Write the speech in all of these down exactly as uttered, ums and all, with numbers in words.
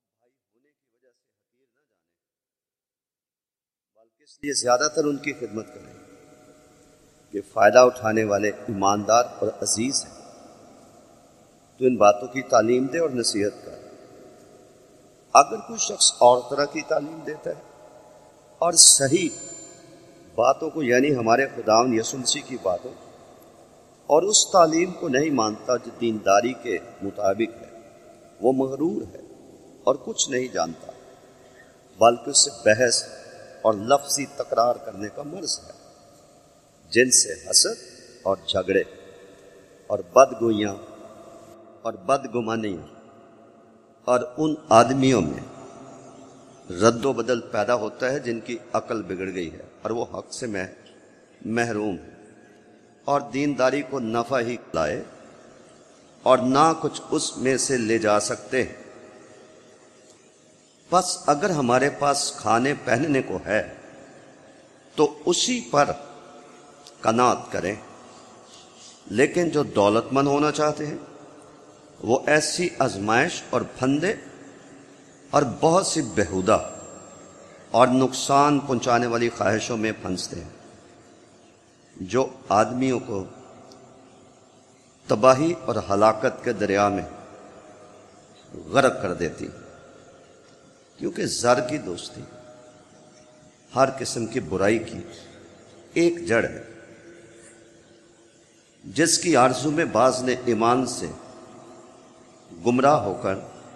بھائی ہونے کی وجہ سے حقیر نہ جانے، بلکہ اس لیے زیادہ تر ان کی خدمت کریں کہ فائدہ اٹھانے والے ایماندار اور عزیز ہیں۔ تو ان باتوں کی تعلیم دے اور نصیحت کر۔ اگر کوئی شخص اور طرح کی تعلیم دیتا ہے اور صحیح باتوں کو، یعنی ہمارے خداوند یسوع مسیح کی باتوں اور اس تعلیم کو نہیں مانتا جو دینداری کے مطابق ہے، وہ مغرور ہے اور کچھ نہیں جانتا، بلکہ اس سے بحث اور لفظی تکرار کرنے کا مرض ہے، جن سے حسد اور جھگڑے اور بدگوئیاں اور بدگمانیاں اور ان آدمیوں میں رد و بدل پیدا ہوتا ہے جن کی عقل بگڑ گئی ہے اور وہ حق سے محروم ہے اور دینداری کو نفع ہی لائے اور نہ کچھ اس میں سے لے جا سکتے ہیں۔ بس اگر ہمارے پاس کھانے پہننے کو ہے تو اسی پر قناعت کریں، لیکن جو دولت مند ہونا چاہتے ہیں وہ ایسی آزمائش اور پھندے اور بہت سی بےہودہ اور نقصان پہنچانے والی خواہشوں میں پھنستے ہیں، جو آدمیوں کو تباہی اور ہلاکت کے دریا میں غرق کر دیتی، کیونکہ زر کی دوستی ہر قسم کی برائی کی ایک جڑ ہے، جس کی آرزو میں بعض نے ایمان سے گمراہ ہو کر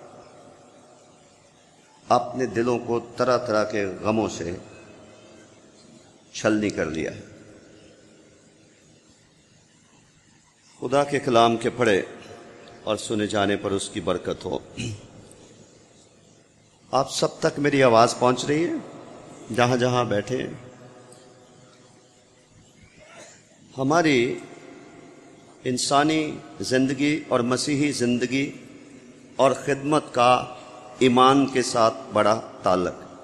اپنے دلوں کو طرح طرح کے غموں سے چھلنی کر لیا ہے۔ خدا کے کلام کے پڑھے اور سنے جانے پر اس کی برکت ہو۔ آپ سب تک میری آواز پہنچ رہی ہے جہاں جہاں بیٹھے ہیں؟ ہماری انسانی زندگی اور مسیحی زندگی اور خدمت کا ایمان کے ساتھ بڑا تعلق ہے۔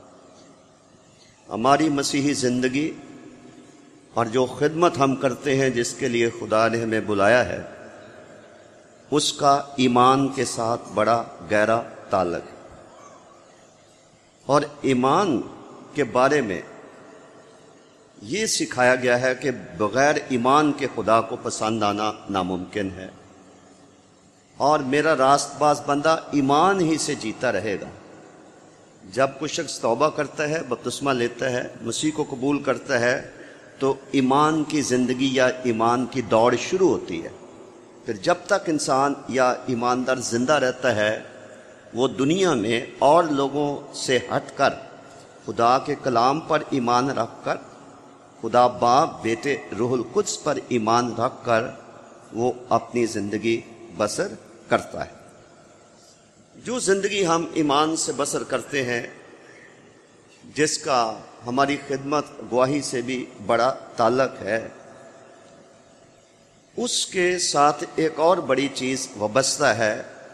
ہماری مسیحی زندگی اور جو خدمت ہم کرتے ہیں، جس کے لیے خدا نے ہمیں بلایا ہے، اس کا ایمان کے ساتھ بڑا گہرا تعلق ہے۔ اور ایمان کے بارے میں یہ سکھایا گیا ہے کہ بغیر ایمان کے خدا کو پسند آنا ناممکن ہے، اور میرا راست باز بندہ ایمان ہی سے جیتا رہے گا۔ جب کوئی شخص توبہ کرتا ہے، بپتسمہ لیتا ہے، مسیح کو قبول کرتا ہے، تو ایمان کی زندگی یا ایمان کی دوڑ شروع ہوتی ہے۔ پھر جب تک انسان یا ایماندار زندہ رہتا ہے، وہ دنیا میں اور لوگوں سے ہٹ کر خدا کے کلام پر ایمان رکھ کر، خدا باپ، بیٹے، روح القدس پر ایمان رکھ کر وہ اپنی زندگی بسر کرتا ہے۔ جو زندگی ہم ایمان سے بسر کرتے ہیں، جس کا ہماری خدمت گواہی سے بھی بڑا تعلق ہے، اس کے ساتھ ایک اور بڑی چیز وابستہ ہے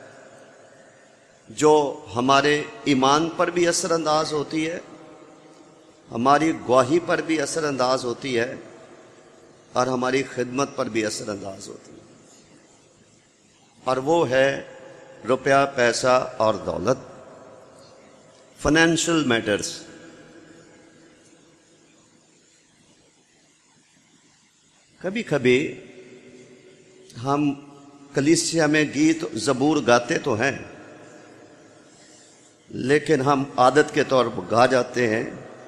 جو ہمارے ایمان پر بھی اثر انداز ہوتی ہے، ہماری گواہی پر بھی اثر انداز ہوتی ہے، اور ہماری خدمت پر بھی اثر انداز ہوتی ہے، اور وہ ہے روپیہ، پیسہ اور دولت، فائنینشل میٹرز۔ کبھی کبھی ہم کلیسیا میں گیت زبور گاتے تو ہیں، لیکن ہم عادت کے طور پر گا جاتے ہیں،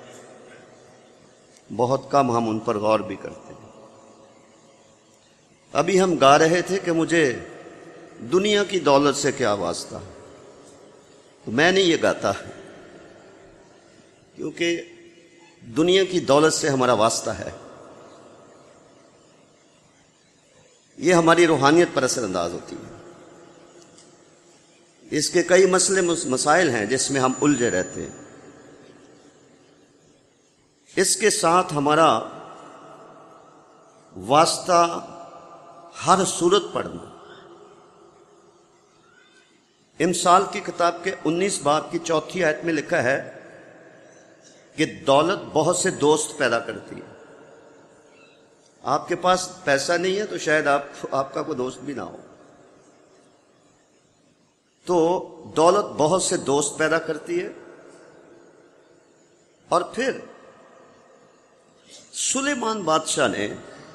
بہت کم ہم ان پر غور بھی کرتے ہیں۔ ابھی ہم گا رہے تھے کہ مجھے دنیا کی دولت سے کیا واسطہ، تو میں نہیں یہ گاتا، کیونکہ دنیا کی دولت سے ہمارا واسطہ ہے، یہ ہماری روحانیت پر اثر انداز ہوتی ہے۔ اس کے کئی مسئلے مسائل ہیں جس میں ہم الجھے رہتے ہیں۔ اس کے ساتھ ہمارا واسطہ ہر صورت پڑھنا۔ امثال کی کتاب کے انیس باب کی چوتھی آیت میں لکھا ہے کہ دولت بہت سے دوست پیدا کرتی ہے۔ آپ کے پاس پیسہ نہیں ہے تو شاید آپ آپ کا کوئی دوست بھی نہ ہو۔ تو دولت بہت سے دوست پیدا کرتی ہے، اور پھر سلیمان بادشاہ نے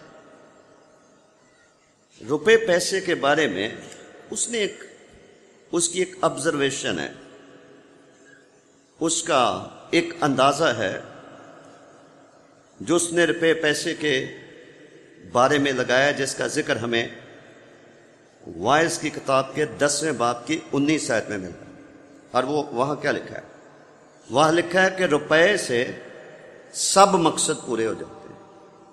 روپے پیسے کے بارے میں اس نے ایک اس کی ایک آبزرویشن ہے، اس کا ایک اندازہ ہے جو اس نے روپے پیسے کے بارے میں لگایا، جس کا ذکر ہمیں وائز کی کتاب کے دسویں باب کی انیس آیت میں ملتا ہے۔ اور وہ وہاں کیا لکھا ہے؟ وہاں لکھا ہے کہ روپے سے سب مقصد پورے ہو جاتے ہیں۔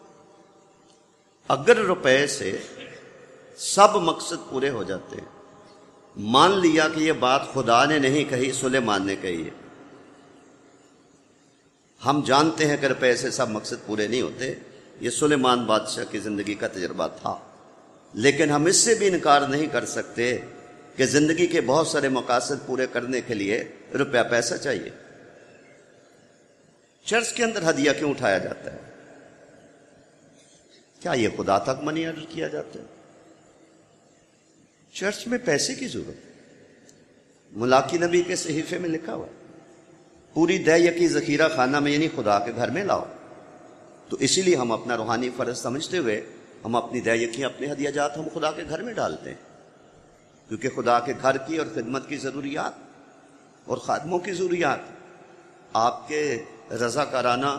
اگر روپے سے سب مقصد پورے ہو جاتے ہیں، مان لیا کہ یہ بات خدا نے نہیں کہی، سلیمان نے کہی ہے۔ ہم جانتے ہیں کہ روپے سے سب مقصد پورے نہیں ہوتے، یہ سلیمان بادشاہ کی زندگی کا تجربہ تھا، لیکن ہم اس سے بھی انکار نہیں کر سکتے کہ زندگی کے بہت سارے مقاصد پورے کرنے کے لیے روپیہ پیسہ چاہیے۔ چرچ کے اندر ہدیہ کیوں اٹھایا جاتا ہے؟ کیا یہ خدا تک منی آرڈر کیا جاتا ہے؟ چرچ میں پیسے کی ضرورت ہے۔ ملاکی نبی کے صحیفے میں لکھا ہوا ہے پوری دے یکی ذخیرہ خانہ میں، یعنی خدا کے گھر میں لاؤ۔ تو اسی لیے ہم اپنا روحانی فرض سمجھتے ہوئے ہم اپنی دے یکی، اپنے ہدیہ جات ہم خدا کے گھر میں ڈالتے ہیں، کیونکہ خدا کے گھر کی اور خدمت کی ضروریات اور خادموں کی ضروریات آپ کے رضاکارانہ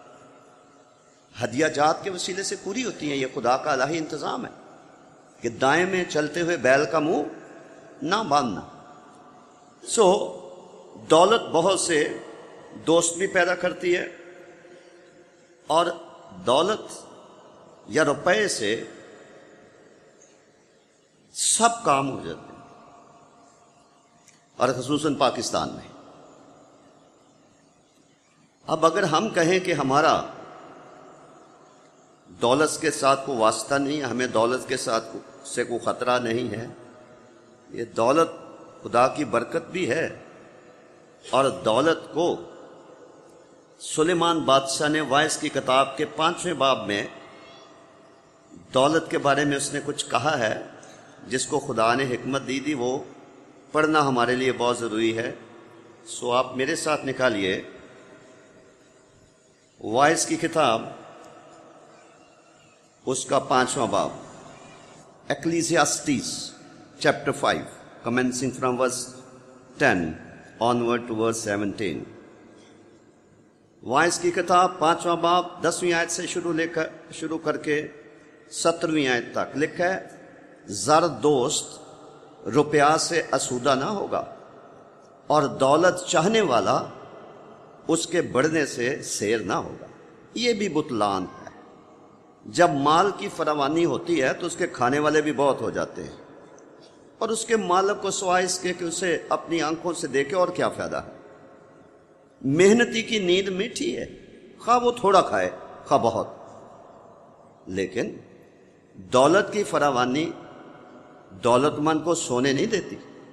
ہدیہ جات کے وسیلے سے پوری ہوتی ہیں۔ یہ خدا کا الہی انتظام ہے کہ دائیں میں چلتے ہوئے بیل کا منہ نہ باندھنا۔ سو دولت بہت سے دوست بھی پیدا کرتی ہے، اور دولت یا روپے سے سب کام ہو جاتے ہیں، اور خصوصاً پاکستان میں۔ اب اگر ہم کہیں کہ ہمارا دولت کے ساتھ کوئی واسطہ نہیں ہے، ہمیں دولت کے ساتھ سے کوئی خطرہ نہیں ہے، یہ دولت خدا کی برکت بھی ہے، اور دولت کو سلیمان بادشاہ نے وائز کی کتاب کے پانچویں باب میں دولت کے بارے میں اس نے کچھ کہا ہے جس کو خدا نے حکمت دی تھی، وہ پڑھنا ہمارے لیے بہت ضروری ہے۔ سو آپ میرے ساتھ نکالیے وائز کی کتاب، اس کا پانچواں باب، Ecclesiastes chapter five, commencing from verse ten onward to verse seventeen. وائز کی کتاب پانچواں باب دسویں آیت سے شروع لے کر شروع کر کے سترویں آیت تک لکھا ہے، زر دوست روپیہ سے اسودہ نہ ہوگا، اور دولت چاہنے والا اس کے بڑھنے سے سیر نہ ہوگا۔ یہ بھی بطلان ہے۔ جب مال کی فراوانی ہوتی ہے تو اس کے کھانے والے بھی بہت ہو جاتے ہیں، اور اس کے مالک کو سوائے اس کے کہ اسے اپنی آنکھوں سے دیکھے اور کیا فائدہ ہے۔ محنتی کی نیند میٹھی ہے، خواہ وہ تھوڑا کھائے خواہ بہت، لیکن دولت کی فراوانی دولت مند کو سونے نہیں دیتی۔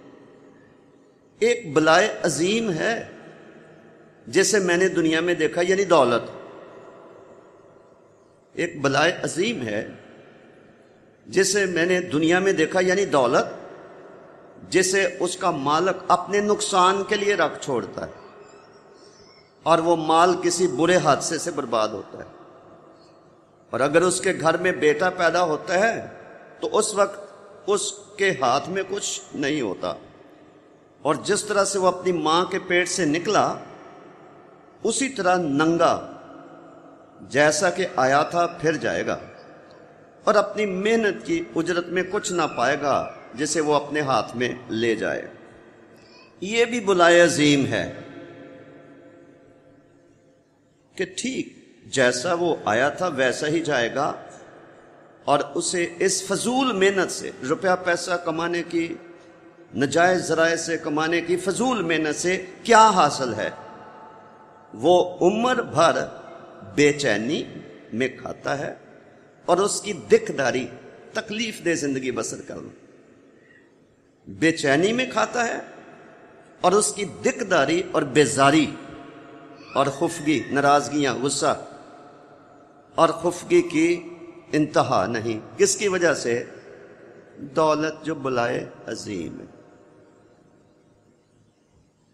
ایک بلائے عظیم ہے جیسے میں نے دنیا میں دیکھا، یعنی دولت۔ ایک بلائے عظیم ہے جسے میں نے دنیا میں دیکھا، یعنی دولت، جسے اس کا مالک اپنے نقصان کے لیے رکھ چھوڑتا ہے، اور وہ مال کسی برے حادثے سے برباد ہوتا ہے۔ اور اگر اس کے گھر میں بیٹا پیدا ہوتا ہے تو اس وقت اس کے ہاتھ میں کچھ نہیں ہوتا، اور جس طرح سے وہ اپنی ماں کے پیٹ سے نکلا اسی طرح ننگا جیسا کہ آیا تھا پھر جائے گا، اور اپنی محنت کی اجرت میں کچھ نہ پائے گا جسے وہ اپنے ہاتھ میں لے جائے۔ یہ بھی بلائے عظیم ہے کہ ٹھیک جیسا وہ آیا تھا ویسا ہی جائے گا، اور اسے اس فضول محنت سے، روپیہ پیسہ کمانے کی، نجائز ذرائع سے کمانے کی فضول محنت سے کیا حاصل ہے؟ وہ عمر بھر بے چینی میں کھاتا ہے، اور اس کی دکھ داری تکلیف دہ زندگی بسر کرنا۔ بے چینی میں کھاتا ہے، اور اس کی دکھ داری اور بیزاری اور خفگی، ناراضگیاں، غصہ اور خفگی کی انتہا نہیں۔ کس کی وجہ سے؟ دولت جو بلائے عظیم ہے۔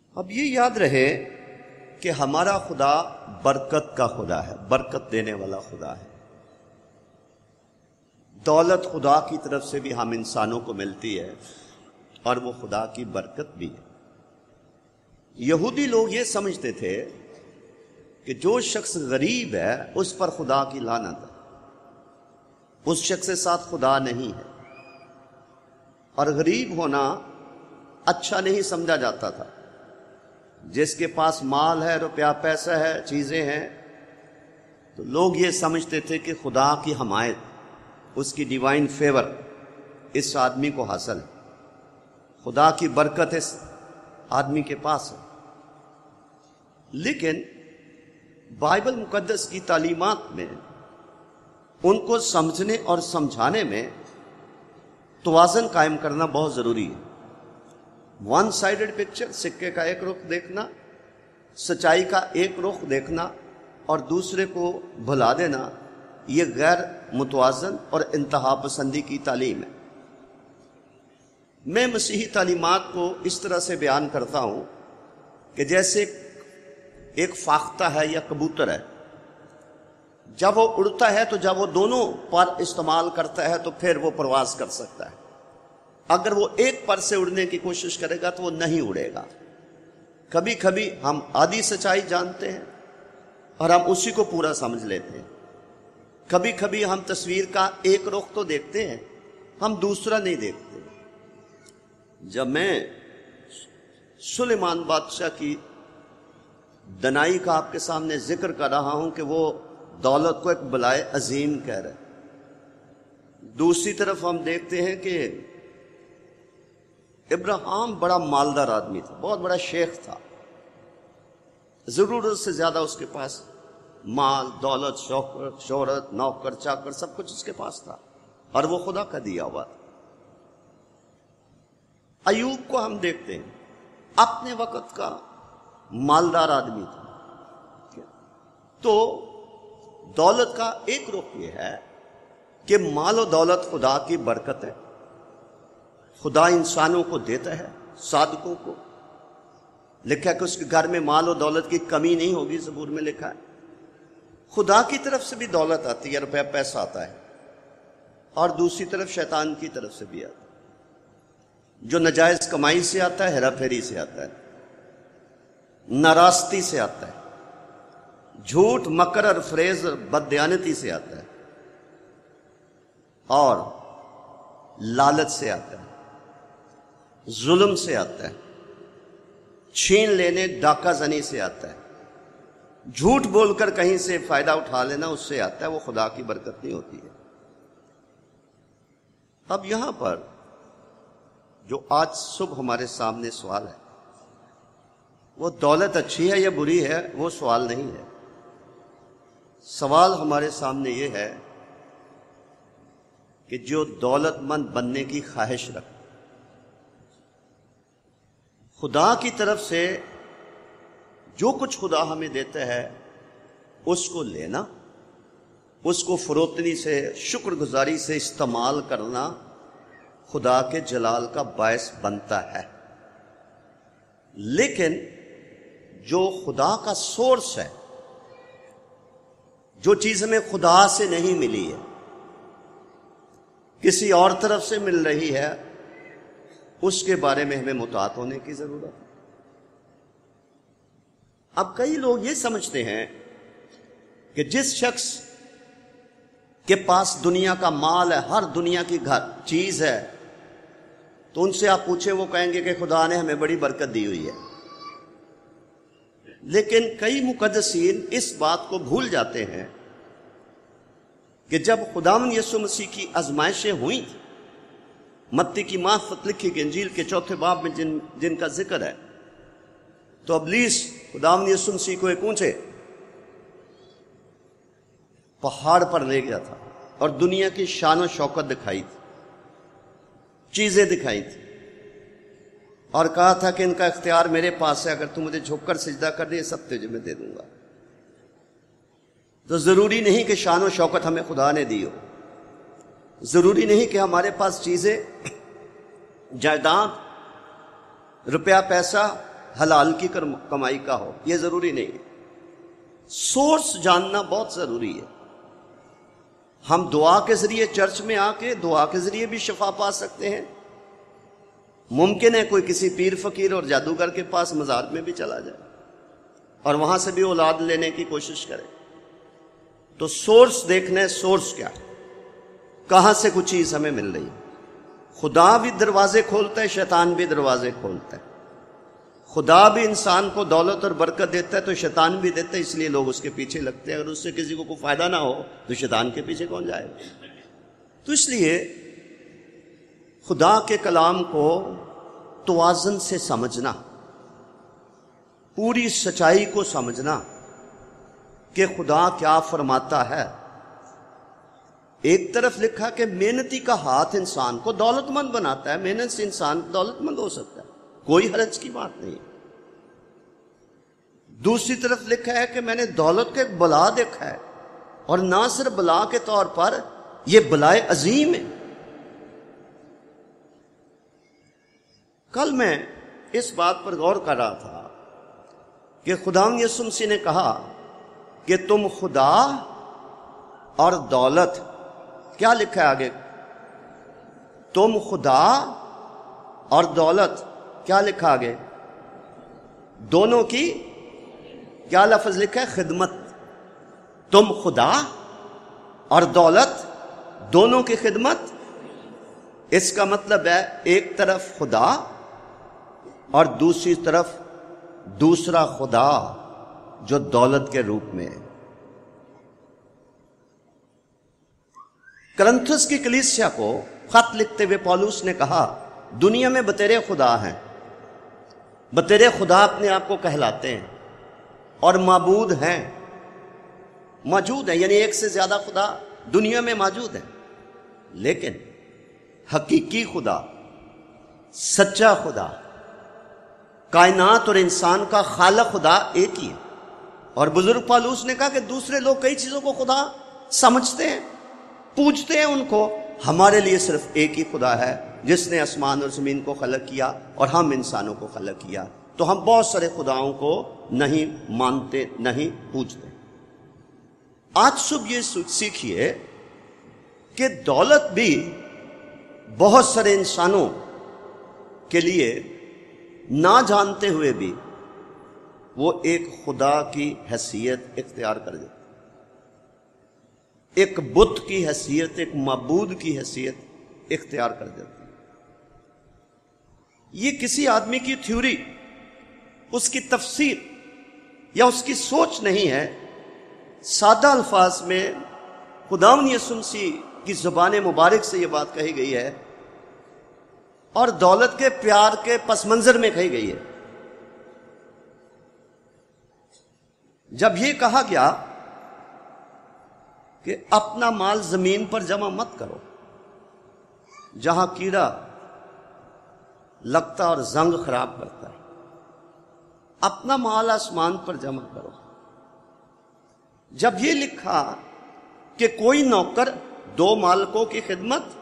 اب یہ یاد رہے کہ ہمارا خدا برکت کا خدا ہے، برکت دینے والا خدا ہے۔ دولت خدا کی طرف سے بھی ہم انسانوں کو ملتی ہے اور وہ خدا کی برکت بھی ہے۔ یہودی لوگ یہ سمجھتے تھے کہ جو شخص غریب ہے اس پر خدا کی لعنت ہے، اس شخص کے ساتھ خدا نہیں ہے، اور غریب ہونا اچھا نہیں سمجھا جاتا تھا۔ جس کے پاس مال ہے، روپیہ پیسہ ہے، چیزیں ہیں، تو لوگ یہ سمجھتے تھے کہ خدا کی حمایت، اس کی ڈیوائن فیور اس آدمی کو حاصل ہے، خدا کی برکت اس آدمی کے پاس ہے۔ لیکن بائبل مقدس کی تعلیمات میں ان کو سمجھنے اور سمجھانے میں توازن قائم کرنا بہت ضروری ہے۔ ون سائیڈڈ پکچر، سکے کا ایک رخ دیکھنا، سچائی کا ایک رخ دیکھنا اور دوسرے کو بھلا دینا، یہ غیر متوازن اور انتہا پسندی کی تعلیم ہے۔ میں مسیحی تعلیمات کو اس طرح سے بیان کرتا ہوں کہ جیسے ایک فاختہ ہے یا کبوتر ہے، جب وہ اڑتا ہے تو جب وہ دونوں پر استعمال کرتا ہے تو پھر وہ پرواز کر سکتا ہے۔ اگر وہ ایک پر سے اڑنے کی کوشش کرے گا تو وہ نہیں اڑے گا۔ کبھی کبھی ہم آدھی سچائی جانتے ہیں اور ہم اسی کو پورا سمجھ لیتے ہیں، کبھی کبھی ہم تصویر کا ایک رخ تو دیکھتے ہیں، ہم دوسرا نہیں دیکھتے۔ جب میں سلیمان بادشاہ کی دنائی کا آپ کے سامنے ذکر کر رہا ہوں کہ وہ دولت کو ایک بلائے عظیم کہہ رہے، دوسری طرف ہم دیکھتے ہیں کہ ابراہیم بڑا مالدار آدمی تھا، بہت بڑا شیخ تھا، ضرورت سے زیادہ اس کے پاس مال، دولت، شوہرت شہرت نوکر چاکر سب کچھ اس کے پاس تھا، اور وہ خدا کا دیا ہوا تھا۔ ایوب کو ہم دیکھتے ہیں، اپنے وقت کا مالدار آدمی تھا۔ تو دولت کا ایک رخ یہ ہے کہ مال و دولت خدا کی برکت ہے، خدا انسانوں کو دیتا ہے، صادقوں کو لکھا ہے کہ اس کے گھر میں مال و دولت کی کمی نہیں ہوگی، زبور میں لکھا ہے۔ خدا کی طرف سے بھی دولت آتی ہے، روپیہ پیسہ آتا ہے، اور دوسری طرف شیطان کی طرف سے بھی آتا ہے، جو ناجائز کمائی سے آتا ہے، ہیرا پھیری سے آتا ہے، ناراستی سے آتا ہے، جھوٹ، مکر اور فریب اور بددیانتی سے آتا ہے، اور لالچ سے آتا ہے، ظلم سے آتا ہے، چھین لینے، ڈاکہ زنی سے آتا ہے، جھوٹ بول کر کہیں سے فائدہ اٹھا لینا اس سے آتا ہے، وہ خدا کی برکت نہیں ہوتی ہے۔ اب یہاں پر جو آج صبح ہمارے سامنے سوال ہے، وہ دولت اچھی ہے یا بری ہے، وہ سوال نہیں ہے۔ سوال ہمارے سامنے یہ ہے کہ جو دولت مند بننے کی خواہش رکھے، خدا کی طرف سے جو کچھ خدا ہمیں دیتا ہے اس کو لینا، اس کو فروتنی سے، شکر گزاری سے استعمال کرنا خدا کے جلال کا باعث بنتا ہے۔ لیکن جو خدا کا سورس ہے، جو چیز ہمیں خدا سے نہیں ملی ہے، کسی اور طرف سے مل رہی ہے، اس کے بارے میں ہمیں مطاعت ہونے کی ضرورت ہے۔ اب کئی لوگ یہ سمجھتے ہیں کہ جس شخص کے پاس دنیا کا مال ہے، ہر دنیا کی گھر چیز ہے، تو ان سے آپ پوچھیں، وہ کہیں گے کہ خدا نے ہمیں بڑی برکت دی ہوئی ہے۔ لیکن کئی مقدسین اس بات کو بھول جاتے ہیں کہ جب خداوند یسوع مسیح کی آزمائشیں ہوئیں، متی کی معرفت لکھی کہ انجیل کے چوتھے باب میں جن جن کا ذکر ہے، تو ابلیس خداوند یسوع مسیح کو ایک اونچے پہاڑ پر لے گیا تھا اور دنیا کی شان و شوکت دکھائی تھی، چیزیں دکھائی تھی، اور کہا تھا کہ ان کا اختیار میرے پاس ہے، اگر تم مجھے جھک کر سجدہ کر دے سب تجھے میں دے دوں گا۔ تو ضروری نہیں کہ شان و شوکت ہمیں خدا نے دی ہو، ضروری نہیں کہ ہمارے پاس چیزیں، جائیداد، روپیہ پیسہ حلال کی کمائی کا ہو، یہ ضروری نہیں ہے۔ سورس جاننا بہت ضروری ہے۔ ہم دعا کے ذریعے چرچ میں آ کے دعا کے ذریعے بھی شفا پا سکتے ہیں۔ ممکن ہے کوئی کسی پیر فقیر اور جادوگر کے پاس مزار میں بھی چلا جائے اور وہاں سے بھی اولاد لینے کی کوشش کرے۔ تو سورس دیکھنا ہے، سورس کیا ہے، کہاں سے کچھ چیز ہمیں مل رہی ہے۔ خدا بھی دروازے کھولتا ہے، شیطان بھی دروازے کھولتا ہے۔ خدا بھی انسان کو دولت اور برکت دیتا ہے تو شیطان بھی دیتا ہے، اس لیے لوگ اس کے پیچھے لگتے ہیں۔ اگر اس سے کسی کو کوئی فائدہ نہ ہو تو شیطان کے پیچھے کون جائے گا؟ تو اس لیے خدا کے کلام کو توازن سے سمجھنا، پوری سچائی کو سمجھنا کہ خدا کیا فرماتا ہے۔ ایک طرف لکھا کہ محنتی کا ہاتھ انسان کو دولت مند بناتا ہے، محنت سے انسان دولت مند ہو سکتا ہے، کوئی حرج کی بات نہیں۔ دوسری طرف لکھا ہے کہ میں نے دولت کا ایک بلا دیکھا ہے، اور نہ صرف بلا کے طور پر، یہ بلائے عظیم ہے۔ کل میں اس بات پر غور کر رہا تھا کہ خداوند یسوع مسیح نے کہا کہ تم خدا اور دولت، کیا لکھا ہے آگے؟ تم خدا اور دولت، کیا لکھا آگے؟ دونوں کی کیا لفظ لکھا ہے؟ خدمت۔ تم خدا اور دولت دونوں کی خدمت۔ اس کا مطلب ہے ایک طرف خدا اور دوسری طرف دوسرا خدا جو دولت کے روپ میں ہے۔ کرنتھس کی کلیسیا کو خط لکھتے ہوئے پولس نے کہا دنیا میں بتیرے خدا ہیں، بتیرے خدا اپنے آپ کو کہلاتے ہیں، اور معبود ہیں، موجود ہیں، یعنی ایک سے زیادہ خدا دنیا میں موجود ہیں، لیکن حقیقی خدا، سچا خدا، کائنات اور انسان کا خالق خدا ایک ہی ہے۔ اور بزرگ پالوس نے کہا کہ دوسرے لوگ کئی چیزوں کو خدا سمجھتے ہیں، پوجتے ہیں ان کو، ہمارے لیے صرف ایک ہی خدا ہے جس نے آسمان اور زمین کو خلق کیا اور ہم انسانوں کو خلق کیا۔ تو ہم بہت سارے خداؤں کو نہیں مانتے، نہیں پوجتے۔ آج صبح یہ سیکھیے کہ دولت بھی بہت سارے انسانوں کے لیے نہ جانتے ہوئے بھی وہ ایک خدا کی حیثیت اختیار کر دیتے، ایک بت کی حیثیت، ایک معبود کی حیثیت اختیار کر دیتے۔ یہ کسی آدمی کی تھیوری، اس کی تفسیر یا اس کی سوچ نہیں ہے، سادہ الفاظ میں خداوند یسوع مسیح کی زبان مبارک سے یہ بات کہی گئی ہے، اور دولت کے پیار کے پس منظر میں کہی گئی ہے۔ جب یہ کہا گیا کہ اپنا مال زمین پر جمع مت کرو جہاں کیڑا لگتا اور زنگ خراب کرتا ہے، اپنا مال آسمان پر جمع کرو۔ جب یہ لکھا کہ کوئی نوکر دو مالکوں کی خدمت،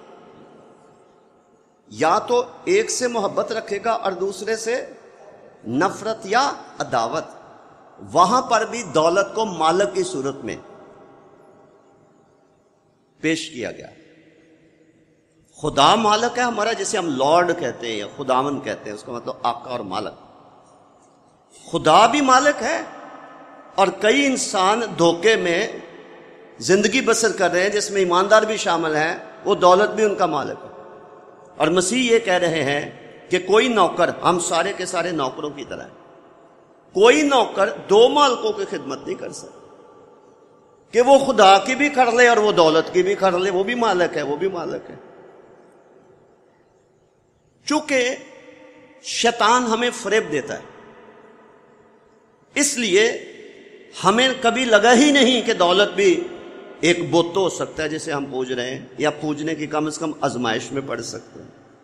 یا تو ایک سے محبت رکھے گا اور دوسرے سے نفرت یا عداوت، وہاں پر بھی دولت کو مالک کی صورت میں پیش کیا گیا۔ خدا مالک ہے ہمارا، جسے ہم لارڈ کہتے ہیں یا خداوند کہتے ہیں، اس کا مطلب آقا اور مالک۔ خدا بھی مالک ہے، اور کئی انسان دھوکے میں زندگی بسر کر رہے ہیں جس میں ایماندار بھی شامل ہیں، وہ دولت بھی ان کا مالک ہے۔ اور مسیح یہ کہہ رہے ہیں کہ کوئی نوکر، ہم سارے کے سارے نوکروں کی طرح ہیں، کوئی نوکر دو مالکوں کی خدمت نہیں کر سکتا، کہ وہ خدا کی بھی کر لے اور وہ دولت کی بھی کر لے، وہ بھی مالک ہے، وہ بھی مالک ہے۔ چونکہ شیطان ہمیں فریب دیتا ہے، اس لیے ہمیں کبھی لگا ہی نہیں کہ دولت بھی ایک بت ہو سکتا ہے جسے ہم پوج رہے ہیں، یا پوجنے کی کم از کم آزمائش میں پڑ سکتے ہیں۔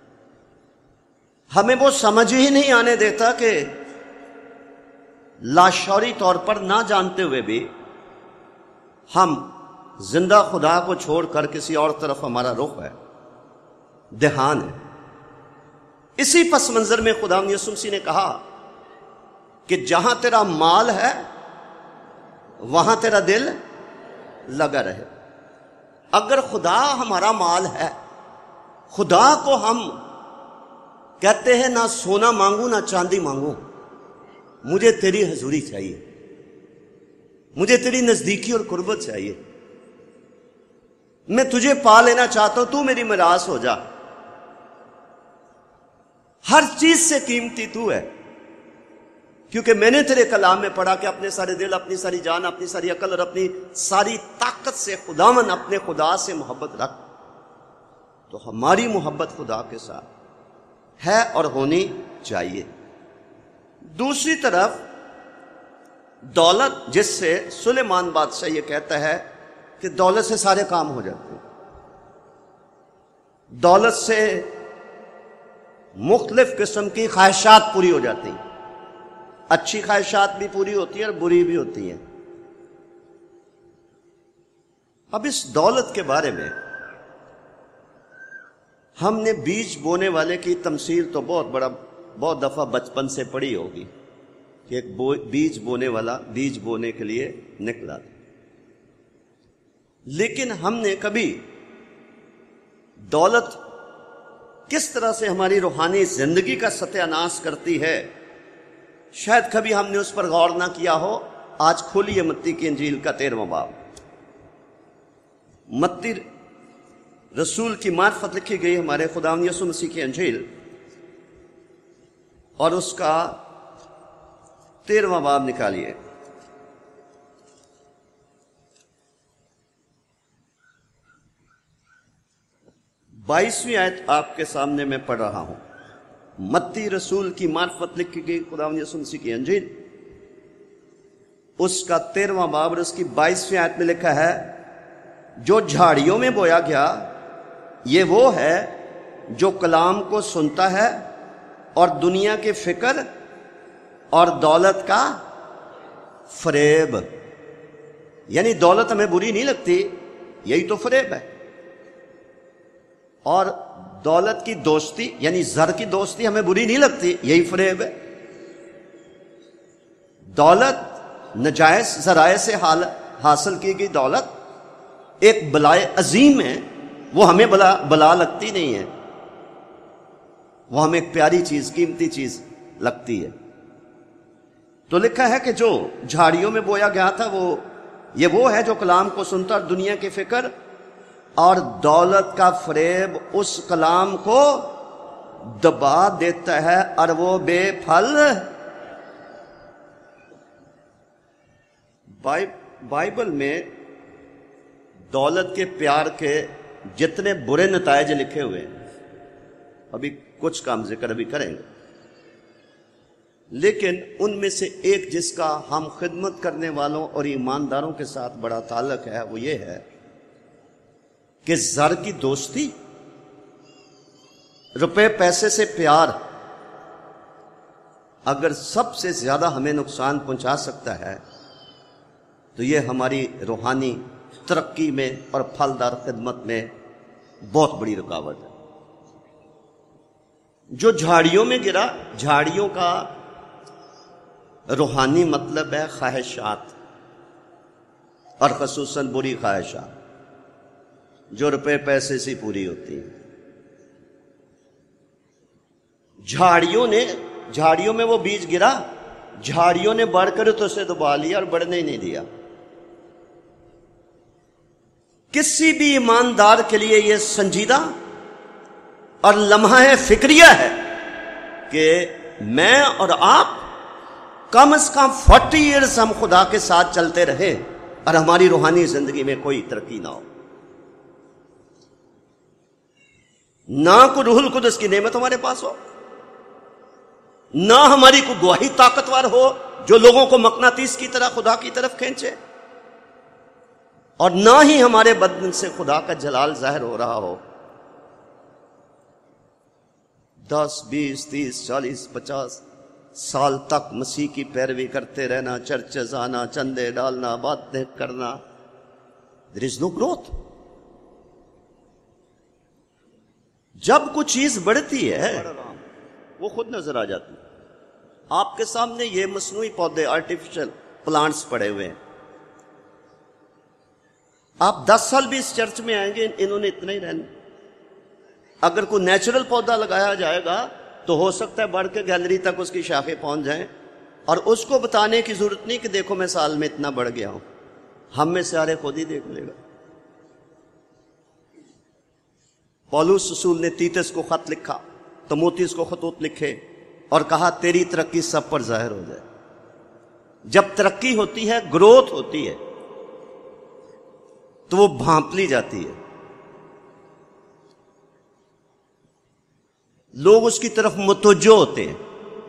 ہمیں وہ سمجھ ہی نہیں آنے دیتا کہ لاشعوری طور پر نہ جانتے ہوئے بھی ہم زندہ خدا کو چھوڑ کر کسی اور طرف ہمارا رخ ہے، دھیان ہے۔ اسی پس منظر میں خداوند یسوع مسیح نے کہا کہ جہاں تیرا مال ہے وہاں تیرا دل لگا رہے. اگر خدا ہمارا مال ہے، خدا کو ہم کہتے ہیں نہ سونا مانگوں نہ چاندی مانگوں، مجھے تیری حضوری چاہیے، مجھے تیری نزدیکی اور قربت چاہیے، میں تجھے پا لینا چاہتا ہوں، تو میری میراث ہو جا. ہر چیز سے قیمتی تو ہے، کیونکہ میں نے تیرے کلام میں پڑھا کہ اپنے سارے دل، اپنی ساری جان، اپنی ساری عقل اور اپنی ساری طاقت سے خداوند اپنے خدا سے محبت رکھ. تو ہماری محبت خدا کے ساتھ ہے اور ہونی چاہیے. دوسری طرف دولت، جس سے سلیمان بادشاہ یہ کہتا ہے کہ دولت سے سارے کام ہو جاتے ہیں، دولت سے مختلف قسم کی خواہشات پوری ہو جاتی ہیں، اچھی خواہشات بھی پوری ہوتی ہیں اور بری بھی ہوتی ہیں. اب اس دولت کے بارے میں ہم نے بیج بونے والے کی تمثیل تو بہت بڑا بہت دفعہ بچپن سے پڑھی ہوگی کہ ایک بیج بونے والا بیج بونے کے لیے نکلا، لیکن ہم نے کبھی دولت کس طرح سے ہماری روحانی زندگی کا ستیہ ناش کرتی ہے، شاید کبھی ہم نے اس پر غور نہ کیا ہو. آج کھولیے متی کی انجیل کا تیرہواں باب. متی رسول کی معرفت لکھی گئی ہمارے خداوند یسوع مسیح کی انجیل، اور اس کا تیرہواں باب نکالیے. بائیسویں آیت آپ کے سامنے میں پڑھ رہا ہوں. متی رسول کی معرفت لکھی گئی خداوند یسوع مسیح کی انجیل، اس کا تیرہواں باب اور اس کی بائیسویں آیت میں لکھا ہے، جو جھاڑیوں میں بویا گیا یہ وہ ہے جو کلام کو سنتا ہے اور دنیا کے فکر اور دولت کا فریب. یعنی دولت ہمیں بری نہیں لگتی، یہی تو فریب ہے. اور دولت کی دوستی یعنی زر کی دوستی ہمیں بری نہیں لگتی، یہی فریب ہے. دولت نجائز ذرائع سے حال حاصل کی گئی دولت ایک بلائے عظیم ہے، وہ ہمیں بلا بلا لگتی نہیں ہے، وہ ہمیں ایک پیاری چیز، قیمتی چیز لگتی ہے. تو لکھا ہے کہ جو جھاڑیوں میں بویا گیا تھا وہ یہ وہ ہے جو کلام کو سنتا اور دنیا کی فکر اور دولت کا فریب اس کلام کو دبا دیتا ہے اور وہ بے پھل. بائبل میں دولت کے پیار کے جتنے برے نتائج لکھے ہوئے ہیں، ابھی کچھ کام ذکر ابھی کریں گے، لیکن ان میں سے ایک جس کا ہم خدمت کرنے والوں اور ایمانداروں کے ساتھ بڑا تعلق ہے وہ یہ ہے کہ زر کی دوستی، روپے پیسے سے پیار اگر سب سے زیادہ ہمیں نقصان پہنچا سکتا ہے تو یہ ہماری روحانی ترقی میں اور پھلدار خدمت میں بہت بڑی رکاوٹ ہے. جو جھاڑیوں میں گرا، جھاڑیوں کا روحانی مطلب ہے خواہشات، اور خصوصاً بری خواہشات جو روپے پیسے سے پوری ہوتی ہیں. جھاڑیوں نے جھاڑیوں میں وہ بیج گرا، جھاڑیوں نے بڑھ کر تو اسے دبا لیا اور بڑھنے ہی نہیں دیا. کسی بھی ایماندار کے لیے یہ سنجیدہ اور لمحہ فکریہ ہے کہ میں اور آپ کم از کم فورٹی ایئرز ہم خدا کے ساتھ چلتے رہے اور ہماری روحانی زندگی میں کوئی ترقی نہ ہو، نہ کوئی روح القدس کی نعمت ہمارے پاس ہو، نہ ہماری کوئی گواہی طاقتور ہو جو لوگوں کو مقناطیس کی طرح خدا کی طرف کھینچے، اور نہ ہی ہمارے بدن سے خدا کا جلال ظاہر ہو رہا ہو. دس بیس تیس چالیس پچاس سال تک مسیح کی پیروی کرتے رہنا، چرچز آنا، چندے ڈالنا، باتیں کرنا، there is no growth. جب کوئی چیز بڑھتی ہے وہ خود نظر آ جاتی. آپ کے سامنے یہ مصنوعی پودے آرٹیفیشل پلانٹس پڑے ہوئے ہیں. آپ دس سال بھی اس چرچ میں آئیں گے انہوں نے اتنا ہی رہنا. اگر کوئی نیچرل پودا لگایا جائے گا تو ہو سکتا ہے بڑھ کے گیلری تک اس کی شاخیں پہنچ جائیں اور اس کو بتانے کی ضرورت نہیں کہ دیکھو میں سال میں اتنا بڑھ گیا ہوں. ہم میں سارے خود ہی دیکھ لے گا. پولس رسول نے تیتس کو خط لکھا، تموتیس کو خطوط لکھے اور کہا تیری ترقی سب پر ظاہر ہو جائے. جب ترقی ہوتی ہے، گروتھ ہوتی ہے، تو وہ بھانپ لی جاتی ہے. لوگ اس کی طرف متوجہ ہوتے ہیں.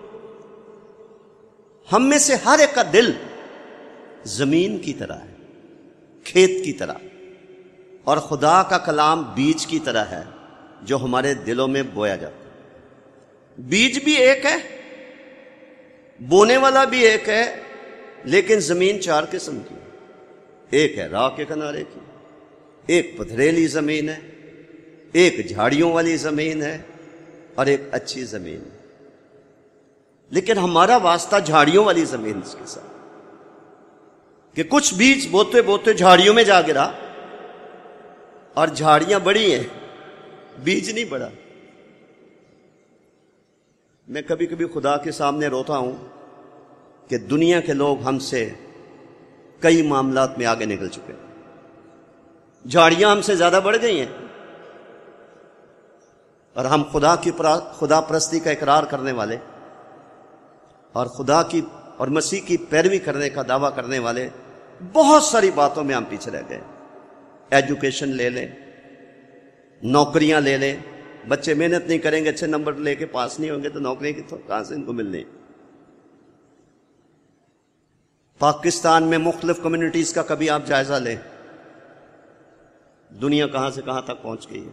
ہم میں سے ہر ایک کا دل زمین کی طرح ہے، کھیت کی طرح، اور خدا کا کلام بیج کی طرح ہے جو ہمارے دلوں میں بویا جاتا ہے. بیج بھی ایک ہے، بونے والا بھی ایک ہے، لیکن زمین چار قسم کی. ایک ہے راہ کے کنارے کی، ایک پتھریلی زمین ہے، ایک جھاڑیوں والی زمین ہے، اور ایک اچھی زمین ہے. لیکن ہمارا واسطہ جھاڑیوں والی زمین اس کے ساتھ کہ کچھ بیج بوتے بوتے جھاڑیوں میں جا گرا اور جھاڑیاں بڑی ہیں، بیج نہیں بڑا. میں کبھی کبھی خدا کے سامنے روتا ہوں کہ دنیا کے لوگ ہم سے کئی معاملات میں آگے نکل چکے ہیں. جھاڑیاں ہم سے زیادہ بڑھ گئی ہیں اور ہم خدا کی خدا پرستی کا اقرار کرنے والے اور خدا کی اور مسیح کی پیروی کرنے کا دعویٰ کرنے والے بہت ساری باتوں میں ہم پیچھے رہ گئے. ایجوکیشن لے لیں، نوکریاں لے لیں. بچے محنت نہیں کریں گے، اچھے نمبر لے کے پاس نہیں ہوں گے تو نوکری کہاں سے ان کو ملنی. پاکستان میں مختلف کمیونٹیز کا کبھی آپ جائزہ لیں، دنیا کہاں سے کہاں تک پہنچ گئی ہے.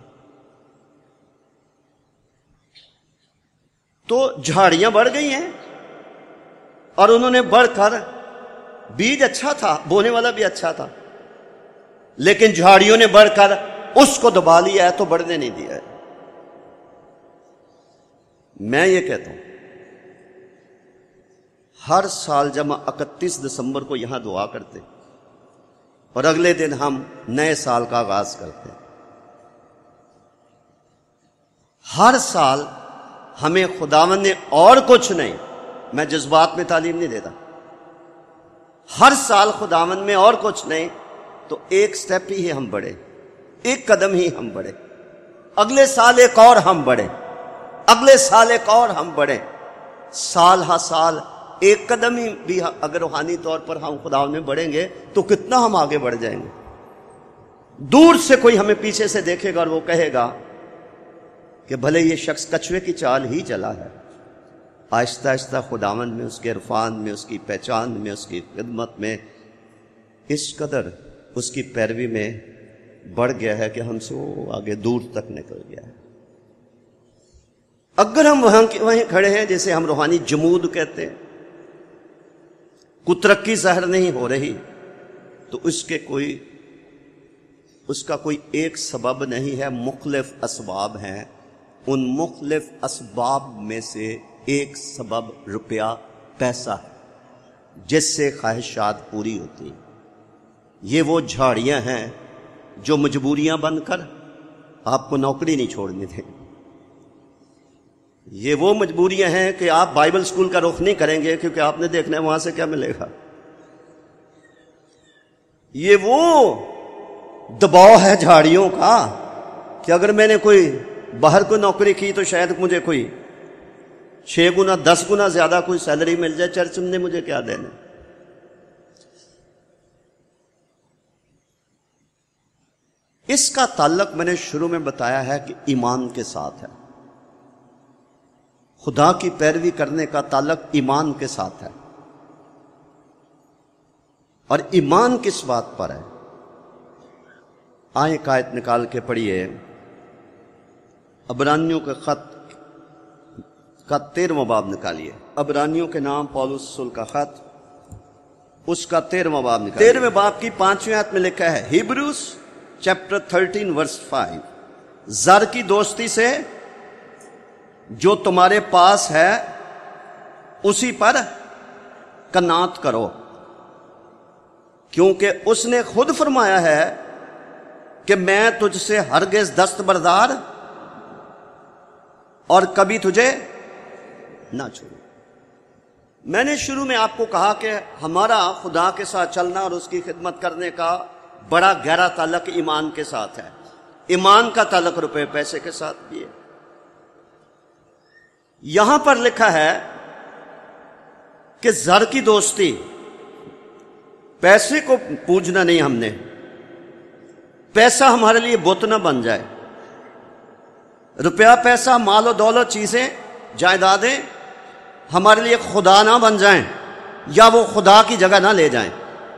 تو جھاڑیاں بڑھ گئی ہیں اور انہوں نے بڑھ کر، بیج اچھا تھا، بونے والا بھی اچھا تھا، لیکن جھاڑیوں نے بڑھ کر اس کو دبا لیا ہے تو بڑھنے نہیں دیا ہے. میں یہ کہتا ہوں ہر سال جب ہم اکتیس دسمبر کو یہاں دعا کرتے اور اگلے دن ہم نئے سال کا آغاز کرتے ہیں، ہر سال ہمیں خداوند نے اور کچھ نہیں، میں جذبات میں تعلیم نہیں دیتا، ہر سال خداوند میں اور کچھ نہیں تو ایک سٹیپ ہی ہم بڑھے، ایک قدم ہی ہم بڑھے، اگلے سال ایک اور ہم بڑھے، اگلے سال ایک اور ہم بڑھے. سال ہر سال ایک قدم ہی بھی اگر روحانی طور پر ہم خداوند میں بڑھیں گے تو کتنا ہم آگے بڑھ جائیں گے. دور سے کوئی ہمیں پیچھے سے دیکھے گا اور وہ کہے گا کہ بھلے یہ شخص کچھوے کی چال ہی چلا ہے، آہستہ آہستہ خداوند میں، اس کے عرفان میں، اس کی پہچان میں، اس کی خدمت میں اس قدر اس کی پیروی میں بڑھ گیا ہے کہ ہم سے وہ آگے دور تک نکل گیا ہے. اگر ہم وہاں وہیں کھڑے ہیں جیسے ہم روحانی جمود کہتے ہیں، کوئی ترقی ظاہر نہیں ہو رہی، تو اس کے کوئی اس کا کوئی ایک سبب نہیں ہے، مختلف اسباب ہیں. ان مختلف اسباب میں سے ایک سبب روپیہ، پیسہ ہے جس سے خواہشات پوری ہوتی ہیں. یہ وہ جھاڑیاں ہیں جو مجبوریاں بن کر آپ کو نوکری نہیں چھوڑنے دیں. یہ وہ مجبوریاں ہیں کہ آپ بائبل سکول کا رخ نہیں کریں گے کیونکہ آپ نے دیکھنا ہے وہاں سے کیا ملے گا. یہ وہ دباؤ ہے جھاڑیوں کا کہ اگر میں نے کوئی باہر کوئی نوکری کی تو شاید مجھے کوئی چھ گنا دس گنا زیادہ کوئی سیلری مل جائے، چرچ نے مجھے کیا دینا. اس کا تعلق میں نے شروع میں بتایا ہے کہ ایمان کے ساتھ ہے. خدا کی پیروی کرنے کا تعلق ایمان کے ساتھ ہے. اور ایمان کس بات پر ہے؟ آئیں ایک آیت نکال کے پڑھیے، عبرانیوں کے خط کا تیرہواں باب نکالیے. عبرانیوں کے نام پولس رسول کا خط، اس کا تیرہواں باب نکالیے. تیرہویں باب کی پانچویں آیت میں لکھا ہے، Hebrews chapter thirteen verse five, زر کی دوستی سے جو تمہارے پاس ہے اسی پر قناعت کرو، کیونکہ اس نے خود فرمایا ہے کہ میں تجھ سے ہرگز دستبردار اور کبھی تجھے نہ چھوڑوں۔ میں نے شروع میں آپ کو کہا کہ ہمارا خدا کے ساتھ چلنا اور اس کی خدمت کرنے کا بڑا گہرا تعلق ایمان کے ساتھ ہے۔ ایمان کا تعلق روپے پیسے کے ساتھ بھی ہے۔ یہاں پر لکھا ہے کہ زر کی دوستی، پیسے کو پوجنا نہیں، ہم نے پیسہ ہمارے لیے بت نہ بن جائے، روپیہ پیسہ مال و دولت چیزیں جائیدادیں ہمارے لیے خدا نہ بن جائیں یا وہ خدا کی جگہ نہ لے جائیں۔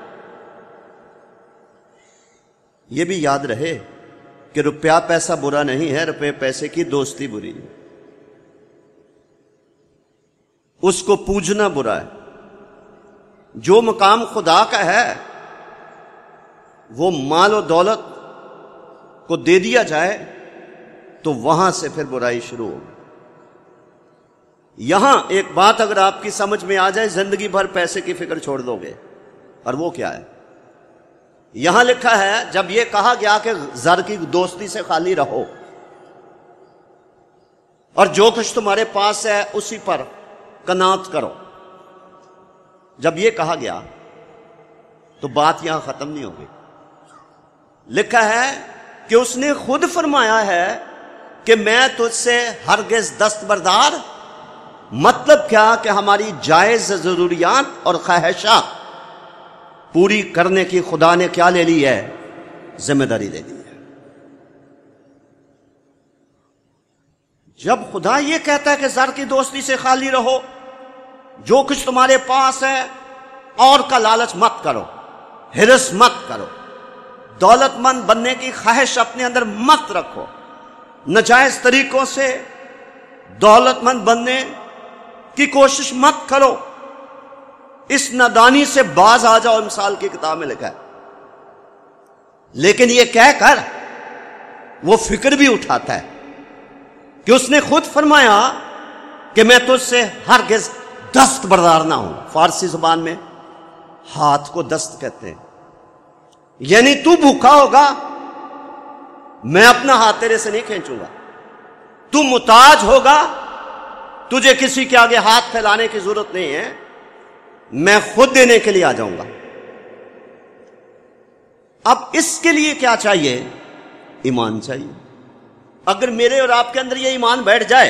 یہ بھی یاد رہے کہ روپیہ پیسہ برا نہیں ہے، روپے پیسے کی دوستی بری ہے، اس کو پوجنا برا ہے۔ جو مقام خدا کا ہے وہ مال و دولت کو دے دیا جائے تو وہاں سے پھر برائی شروع ہوگی۔ یہاں ایک بات اگر آپ کی سمجھ میں آ جائے، زندگی بھر پیسے کی فکر چھوڑ دو گے، اور وہ کیا ہے؟ یہاں لکھا ہے جب یہ کہا گیا کہ زر کی دوستی سے خالی رہو اور جو کچھ تمہارے پاس ہے اسی پر قناعت کرو، جب یہ کہا گیا تو بات یہاں ختم نہیں ہوگی۔ لکھا ہے کہ اس نے خود فرمایا ہے کہ میں تجھ سے ہرگز دستبردار، مطلب کیا کہ ہماری جائز ضروریات اور خواہشات پوری کرنے کی خدا نے کیا لے لی ہے؟ ذمہ داری لے لی ہے۔ جب خدا یہ کہتا ہے کہ زر کی دوستی سے خالی رہو، جو کچھ تمہارے پاس ہے اور کا لالچ مت کرو، ہرس مت کرو، دولت مند بننے کی خواہش اپنے اندر مت رکھو، ناجائز طریقوں سے دولت مند بننے کی کوشش مت کرو، اس نادانی سے باز آ جاؤ، مثال کی کتاب میں لکھا ہے۔ لیکن یہ کہہ کر وہ فکر بھی اٹھاتا ہے کہ اس نے خود فرمایا کہ میں تجھ سے ہرگز دست بردار نہ ہوں۔ فارسی زبان میں ہاتھ کو دست کہتے ہیں، یعنی تو بھوکا ہوگا میں اپنا ہاتھ تیرے سے نہیں کھینچوں گا، تو محتاج ہوگا تجھے کسی کے آگے ہاتھ پھیلانے کی ضرورت نہیں ہے، میں خود دینے کے لیے آ جاؤں گا۔ اب اس کے لیے کیا چاہیے؟ ایمان چاہیے۔ اگر میرے اور آپ کے اندر یہ ایمان بیٹھ جائے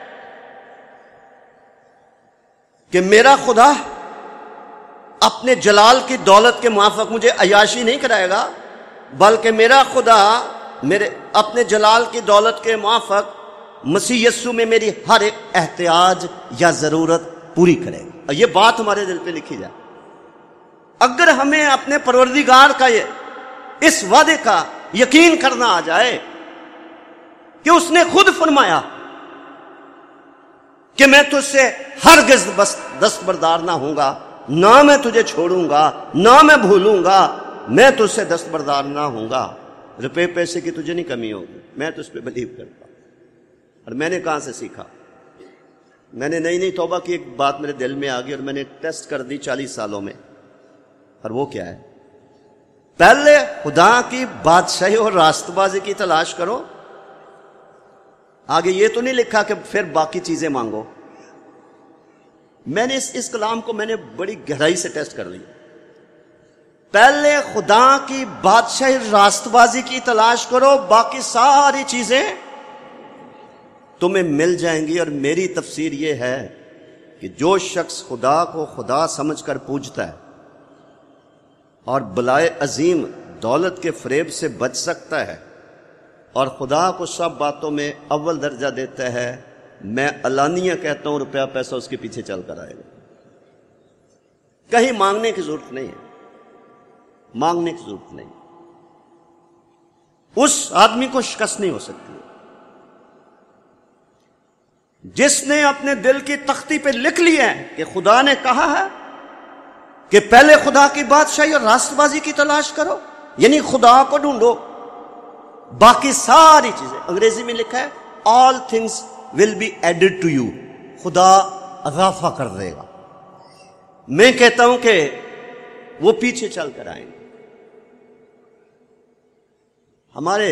کہ میرا خدا اپنے جلال کی دولت کے موافق مجھے عیاشی نہیں کرائے گا، بلکہ میرا خدا میرے اپنے جلال کی دولت کے موافق مسیح یسوع میں میری ہر ایک احتیاج یا ضرورت پوری کرے گا۔ اور یہ بات ہمارے دل پہ لکھی جائے۔ اگر ہمیں اپنے پروردگار کا یہ اس وعدے کا یقین کرنا آ جائے کہ اس نے خود فرمایا کہ میں تجھ سے ہرگز دستبردار نہ ہوں گا، نہ میں تجھے چھوڑوں گا، نہ میں بھولوں گا، میں تجھ سے دستبردار نہ ہوں گا، روپے پیسے کی تجھے نہیں کمی ہوگی، میں تجھ پہ بلیو کرتا ہوں۔ اور میں نے کہاں سے سیکھا؟ میں نے نئی نئی توبہ کی ایک بات میرے دل میں آ گئی اور میں نے ٹیسٹ کر دی چالیس سالوں میں، اور وہ کیا ہے؟ پہلے خدا کی بادشاہی اور راست بازی کی تلاش کرو۔ آگے یہ تو نہیں لکھا کہ پھر باقی چیزیں مانگو۔ میں نے اس اس کلام کو میں نے بڑی گہرائی سے ٹیسٹ کر لی۔ پہلے خدا کی بادشاہی راست بازی کی تلاش کرو، باقی ساری چیزیں تمہیں مل جائیں گی۔ اور میری تفسیر یہ ہے کہ جو شخص خدا کو خدا سمجھ کر پوجتا ہے اور بلائے عظیم دولت کے فریب سے بچ سکتا ہے اور خدا کو سب باتوں میں اول درجہ دیتا ہے، میں علانیہ کہتا ہوں روپیہ پیسہ اس کے پیچھے چل کر آئے گا۔ کہیں مانگنے کی ضرورت نہیں ہے، مانگنے کی ضرورت نہیں۔ اس آدمی کو شکست نہیں ہو سکتی جس نے اپنے دل کی تختی پہ لکھ لیا ہے کہ خدا نے کہا ہے کہ پہلے خدا کی بادشاہی اور راست بازی کی تلاش کرو، یعنی خدا کو ڈھونڈو، باقی ساری چیزیں۔ انگریزی میں لکھا ہے all things will be added to you، خدا اضافہ کر دے گا. میں کہتا ہوں کہ وہ پیچھے چل کر آئیں گے. ہمارے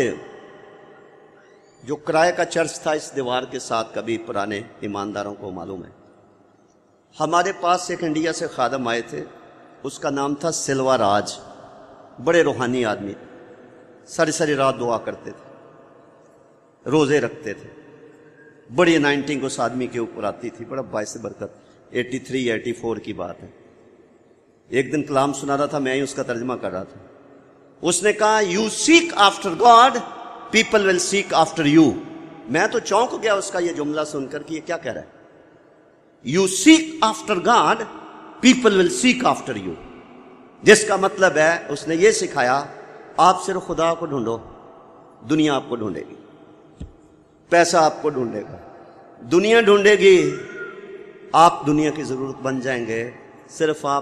جو کرائے کا چرچ تھا اس دیوار کے ساتھ، کبھی پرانے ایمانداروں کو معلوم ہے، ہمارے پاس ایک انڈیا سے خادم آئے تھے، اس کا نام تھا سلوا راج. بڑے روحانی آدمی، ساری ساری رات دعا کرتے تھے، روزے رکھتے تھے، بڑی انائنٹنگ اس آدمی کے اوپر آتی تھی، بڑا باعث برکت. ایٹی تھری ایٹی فور کی بات ہے. ایک دن کلام سنا رہا تھا، میں ہی اس کا ترجمہ کر رہا تھا. اس نے کہا you seek after God people will seek after you. میں تو چونک گیا اس کا یہ جملہ سن کر کہ یہ کیا کہہ رہا ہے. You seek after God people will seek after you, جس کا مطلب ہے اس نے یہ سکھایا آپ صرف خدا کو ڈھونڈو، دنیا آپ کو ڈھونڈے گی. پیسہ آپ کو ڈھونڈے گا، دنیا ڈھونڈے گی، آپ دنیا کی ضرورت بن جائیں گے. صرف آپ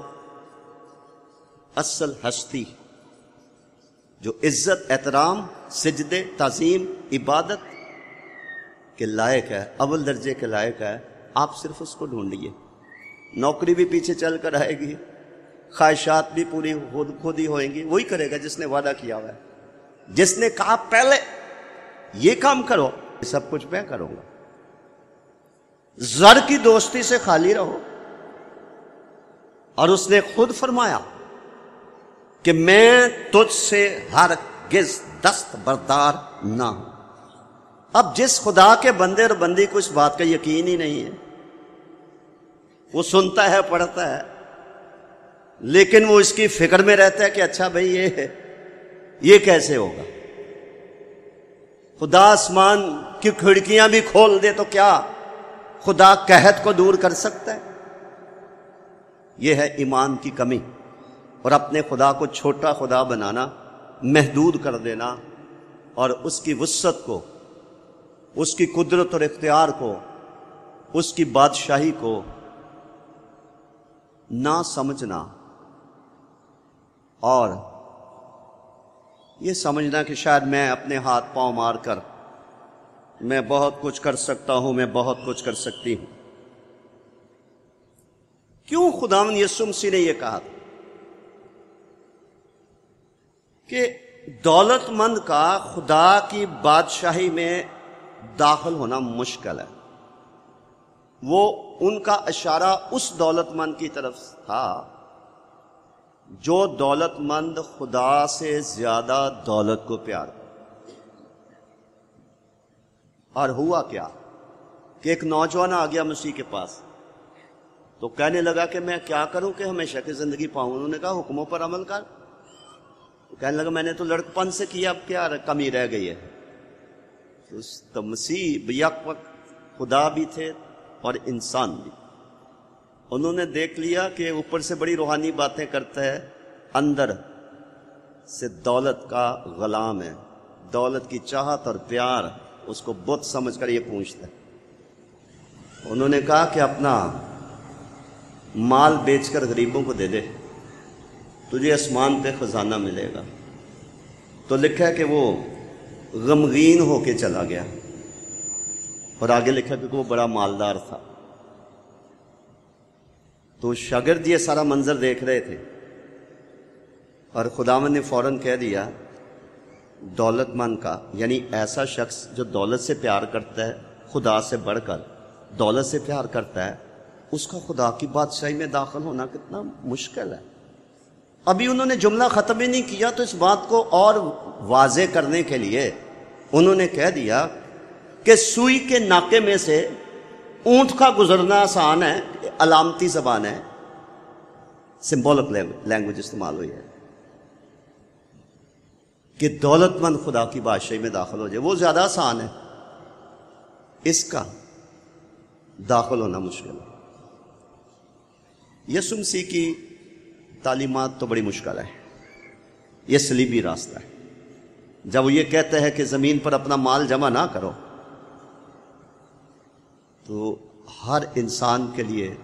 اصل ہستی جو عزت، احترام، سجدے، تعظیم، عبادت کے لائق ہے، اول درجے کے لائق ہے، آپ صرف اس کو ڈھونڈیے. نوکری بھی پیچھے چل کر آئے گی، خواہشات بھی پوری خود خود ہی ہوئیں گی. وہی کرے گا جس نے وعدہ کیا ہوا ہے، جس نے کہا پہلے یہ کام کرو، سب کچھ میں کروں گا. زر کی دوستی سے خالی رہو. اور اس نے خود فرمایا کہ میں تجھ سے ہرگز دست بردار نہ ہوں. اب جس خدا کے بندے اور بندی کو اس بات کا یقین ہی نہیں ہے، وہ سنتا ہے، پڑھتا ہے، لیکن وہ اس کی فکر میں رہتا ہے کہ اچھا بھئی یہ یہ کیسے ہوگا. خدا آسمان کی کھڑکیاں بھی کھول دے تو کیا خدا قحط کو دور کر سکتا ہے؟ یہ ہے ایمان کی کمی، اور اپنے خدا کو چھوٹا خدا بنانا، محدود کر دینا، اور اس کی وسعت کو، اس کی قدرت اور اختیار کو، اس کی بادشاہی کو نہ سمجھنا، اور یہ سمجھنا کہ شاید میں اپنے ہاتھ پاؤں مار کر میں بہت کچھ کر سکتا ہوں، میں بہت کچھ کر سکتی ہوں. کیوں خداوند یسوع مسیح نے یہ کہا تھا کہ دولت مند کا خدا کی بادشاہی میں داخل ہونا مشکل ہے؟ وہ ان کا اشارہ اس دولت مند کی طرف تھا جو دولت مند خدا سے زیادہ دولت کو پیار. اور ہوا کیا کہ ایک نوجوان آ گیا مسیح کے پاس، تو کہنے لگا کہ میں کیا کروں کہ ہمیشہ کی زندگی پاؤں. انہوں نے کہا حکموں پر عمل کر. کہنے لگا میں نے تو لڑکپن سے کیا، اب کیا کمی رہ گئی ہے. تو مسیح یک وقت خدا بھی تھے اور انسان بھی. انہوں نے دیکھ لیا کہ اوپر سے بڑی روحانی باتیں کرتا ہے، اندر سے دولت کا غلام ہے. دولت کی چاہت اور پیار اس کو بت سمجھ کر یہ پوچھتا ہے. انہوں نے کہا کہ اپنا مال بیچ کر غریبوں کو دے دے، تجھے آسمان پہ خزانہ ملے گا. تو لکھا ہے کہ وہ غمگین ہو کے چلا گیا، اور آگے لکھا کہ وہ بڑا مالدار تھا. تو شاگرد یہ سارا منظر دیکھ رہے تھے، اور خداوند نے فوراً کہہ دیا دولت مند کا، یعنی ایسا شخص جو دولت سے پیار کرتا ہے، خدا سے بڑھ کر دولت سے پیار کرتا ہے، اس کا خدا کی بادشاہی میں داخل ہونا کتنا مشکل ہے. ابھی انہوں نے جملہ ختم ہی نہیں کیا تو اس بات کو اور واضح کرنے کے لیے انہوں نے کہہ دیا کہ سوئی کے ناکے میں سے اونٹ کا گزرنا آسان ہے، علامتی زبان ہے، سمبولک لینگویج استعمال ہوئی ہے، کہ دولت مند خدا کی بادشاہی میں داخل ہو جائے وہ زیادہ آسان ہے، اس کا داخل ہونا مشکل ہے. یسوع مسیح کی تعلیمات تو بڑی مشکل ہے، یہ صلیبی راستہ ہے. جب وہ یہ کہتا ہے کہ زمین پر اپنا مال جمع نہ کرو، تو ہر انسان کے لیے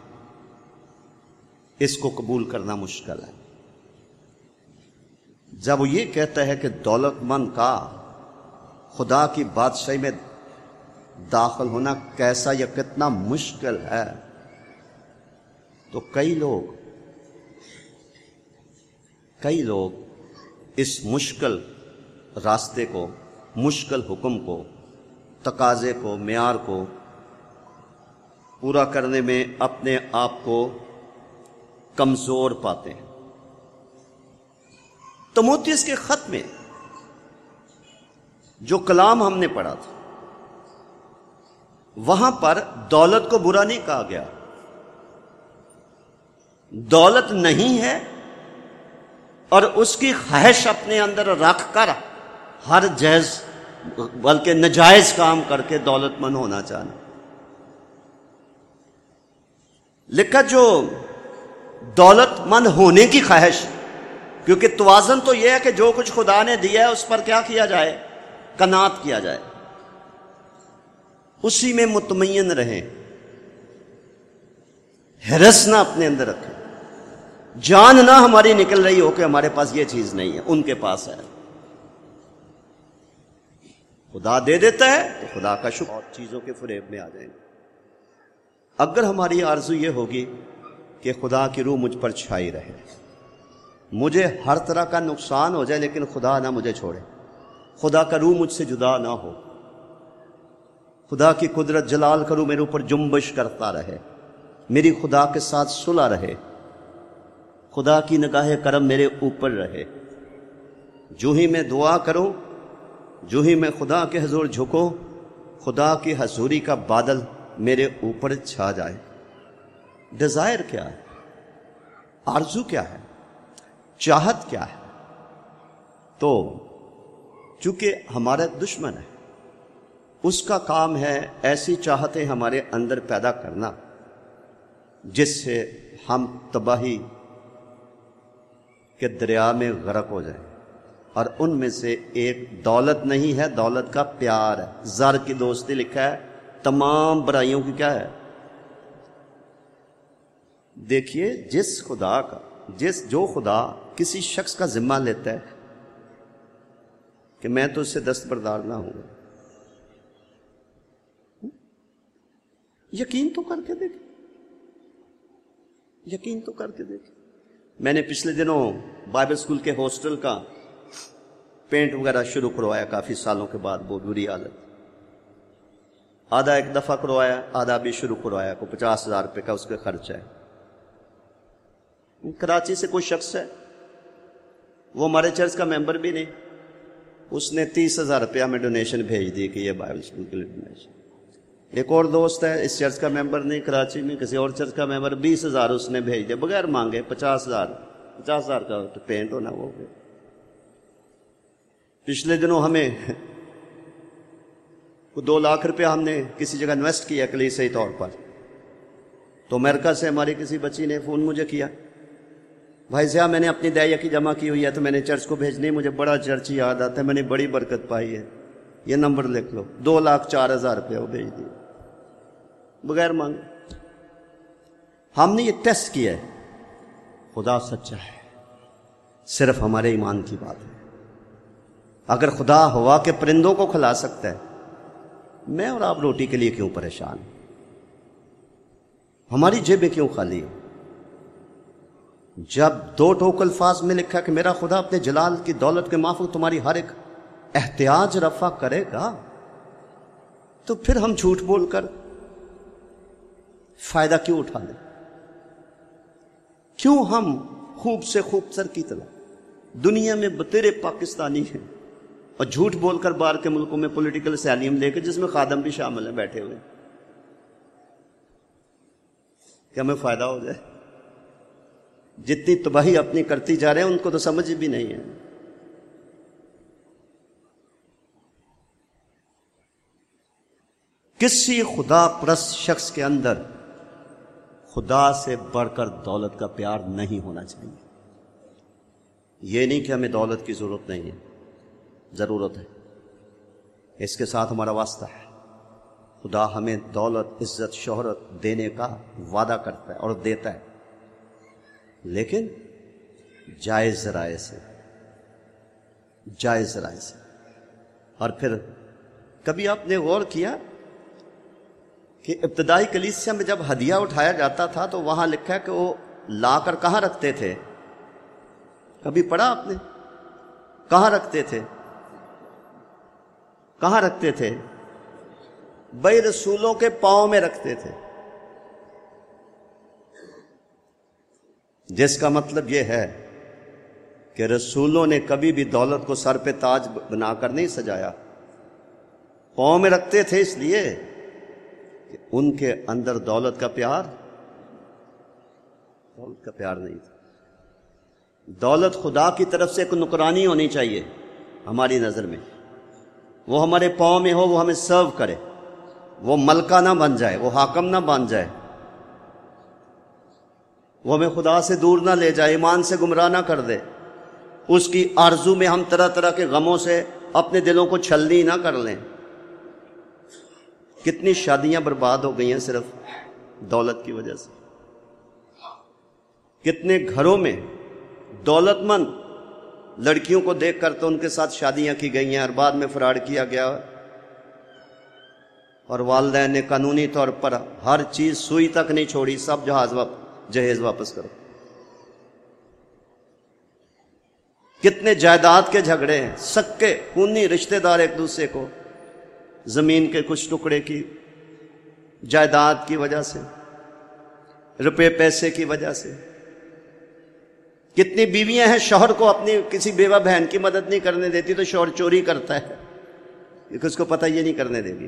اس کو قبول کرنا مشکل ہے. جب وہ یہ کہتا ہے کہ دولت مند کا خدا کی بادشاہی میں داخل ہونا کیسا یا کتنا مشکل ہے، تو کئی لوگ کئی لوگ اس مشکل راستے کو، مشکل حکم کو، تقاضے کو، معیار کو پورا کرنے میں اپنے آپ کو کمزور پاتے ہیں۔ تموتیس کے خط میں جو کلام ہم نے پڑھا تھا، وہاں پر دولت کو برا نہیں کہا گیا۔ دولت نہیں ہے اور اس کی خواہش اپنے اندر رکھ کر ہر جائز بلکہ ناجائز کام کر کے دولت مند ہونا چاہنا، لکھا جو دولت مند ہونے کی خواہش، کیونکہ توازن تو یہ ہے کہ جو کچھ خدا نے دیا ہے اس پر کیا کیا جائے؟ قناعت کیا جائے، اسی میں مطمئن رہیں، ہرس نہ اپنے اندر رکھیں، جان نہ ہماری نکل رہی ہو کہ ہمارے پاس یہ چیز نہیں ہے، ان کے پاس ہے۔ خدا دے دیتا ہے تو خدا کا شکر، اور چیزوں کے فریب میں آ جائیں گے۔ اگر ہماری آرزو یہ ہوگی کہ خدا کی روح مجھ پر چھائی رہے، مجھے ہر طرح کا نقصان ہو جائے لیکن خدا نہ مجھے چھوڑے، خدا کا روح مجھ سے جدا نہ ہو، خدا کی قدرت جلال کا روح میرے اوپر جنبش کرتا رہے، میری خدا کے ساتھ صلح رہے، خدا کی نگاہ کرم میرے اوپر رہے، جو ہی میں دعا کروں، جو ہی میں خدا کے حضور جھکوں، خدا کی حضوری کا بادل میرے اوپر چھا جائے۔ ڈیزائر کیا ہے؟ آرزو کیا ہے؟ چاہت کیا ہے؟ تو چونکہ ہمارا دشمن ہے، اس کا کام ہے ایسی چاہتیں ہمارے اندر پیدا کرنا جس سے ہم تباہی کے دریا میں غرق ہو جائیں، اور ان میں سے ایک دولت نہیں ہے، دولت کا پیار ہے۔ زر کی دوستی لکھا ہے، تمام برائیوں کی کیا ہے؟ دیکھیے، جس خدا کا جس جو خدا کسی شخص کا ذمہ لیتا ہے کہ میں تو اس سے دستبردار نہ ہوں، یقین تو کر کے دیکھ یقین تو کر کے دیکھ میں نے پچھلے دنوں بائبل اسکول کے ہاسٹل کا پینٹ وغیرہ شروع کروایا، کافی سالوں کے بعد، بہت بری حالت، آدھا ایک دفعہ کروایا، آدھا بھی شروع کروایا، کو پچاس ہزار روپے کا اس کا خرچ ہے۔ کراچی سے کوئی شخص ہے، وہ ہمارے چرچ کا ممبر بھی نہیں، اس نے تیس ہزار روپیہ میں ڈونیشن بھیج دی کہ یہ بائبل اسکول کے لیے ڈونیشن۔ ایک اور دوست ہے، اس چرچ کا ممبر نہیں، کراچی میں کسی اور چرچ کا ممبر، بیس ہزار اس نے بھیج دیا بغیر مانگے، پچاس ہزار پچاس ہزار کا پینٹ ہونا وہ گیا۔ پچھلے دنوں ہمیں دو لاکھ روپیہ ہم نے کسی جگہ انویسٹ کیا کلیسائی طور پر، تو امریکہ سے ہماری کسی بچی نے فون مجھے کیا، بھائی ضیاء میں نے اپنی دائیا کی جمع کی ہوئی ہے تو میں نے چرچ کو بھیجنی، مجھے بڑا چرچ یاد آتا ہے، میں نے بڑی برکت پائی ہے، یہ نمبر لکھ لو۔ دو لاکھ چار ہزار روپیہ وہ بھیج دیے بغیر مانگے۔ ہم نے یہ ٹیسٹ کیا ہے، خدا سچا ہے، صرف ہمارے ایمان کی بات ہے۔ اگر خدا ہوا کے پرندوں کو کھلا سکتا ہے، میں اور آپ روٹی کے لیے کیوں پریشان؟ ہماری جیبیں کیوں خالی ہیں؟ جب دو ٹوک الفاظ میں لکھا کہ میرا خدا اپنے جلال کی دولت کے مافوق تمہاری ہر ایک احتیاج رفع کرے گا، تو پھر ہم جھوٹ بول کر فائدہ کیوں اٹھا لیں؟ کیوں ہم خوب سے خوب سر کی طرح دنیا میں بتیرے پاکستانی ہیں اور جھوٹ بول کر باہر کے ملکوں میں پولیٹیکل اسائلم لے کے، جس میں خادم بھی شامل ہیں بیٹھے ہوئے، کہ ہمیں فائدہ ہو جائے؟ جتنی تباہی اپنی کرتی جا رہے ہیں ان کو تو سمجھ بھی نہیں ہے۔ کسی خدا پرست شخص کے اندر خدا سے بڑھ کر دولت کا پیار نہیں ہونا چاہیے۔ یہ نہیں کہ ہمیں دولت کی ضرورت نہیں ہے، ضرورت ہے، اس کے ساتھ ہمارا واسطہ ہے۔ خدا ہمیں دولت، عزت، شہرت دینے کا وعدہ کرتا ہے اور دیتا ہے، لیکن جائز ذرائع سے، جائز ذرائع سے۔ اور پھر کبھی آپ نے غور کیا کہ ابتدائی کلیسیا میں جب ہدیہ اٹھایا جاتا تھا تو وہاں لکھا ہے کہ وہ لا کر کہاں رکھتے تھے؟ کبھی پڑھا آپ نے؟ کہاں رکھتے تھے؟ کہاں رکھتے تھے؟ بھائی رسولوں کے پاؤں میں رکھتے تھے، جس کا مطلب یہ ہے کہ رسولوں نے کبھی بھی دولت کو سر پہ تاج بنا کر نہیں سجایا، پاؤں میں رکھتے تھے اس لیے کہ ان کے اندر دولت کا پیار دولت کا پیار نہیں تھا۔ دولت خدا کی طرف سے ایک نکرانی ہونی چاہیے ہماری نظر میں، وہ ہمارے پاؤں میں ہو، وہ ہمیں سرو کرے، وہ ملکہ نہ بن جائے، وہ حاکم نہ بن جائے، وہ ہمیں خدا سے دور نہ لے جائے، ایمان سے گمراہ نہ کر دے، اس کی آرزو میں ہم طرح طرح کے غموں سے اپنے دلوں کو چھلنی نہ کر لیں۔ کتنی شادیاں برباد ہو گئی ہیں صرف دولت کی وجہ سے، کتنے گھروں میں دولت مند لڑکیوں کو دیکھ کر تو ان کے ساتھ شادیاں کی گئی ہیں اور بعد میں فراڈ کیا گیا، اور والدین نے قانونی طور پر ہر چیز سوئی تک نہیں چھوڑی، سب جہاز واپس جہیز واپس کرو۔ کتنے جائیداد کے جھگڑے ہیں، سکے خونی رشتہ دار ایک دوسرے کو زمین کے کچھ ٹکڑے کی جائیداد کی وجہ سے، روپے پیسے کی وجہ سے۔ کتنی بیویاں ہیں شوہر کو اپنی کسی بیوہ بہن کی مدد نہیں کرنے دیتی تو شوہر چوری کرتا ہے کیونکہ اس کو پتہ یہ نہیں کرنے دے گی۔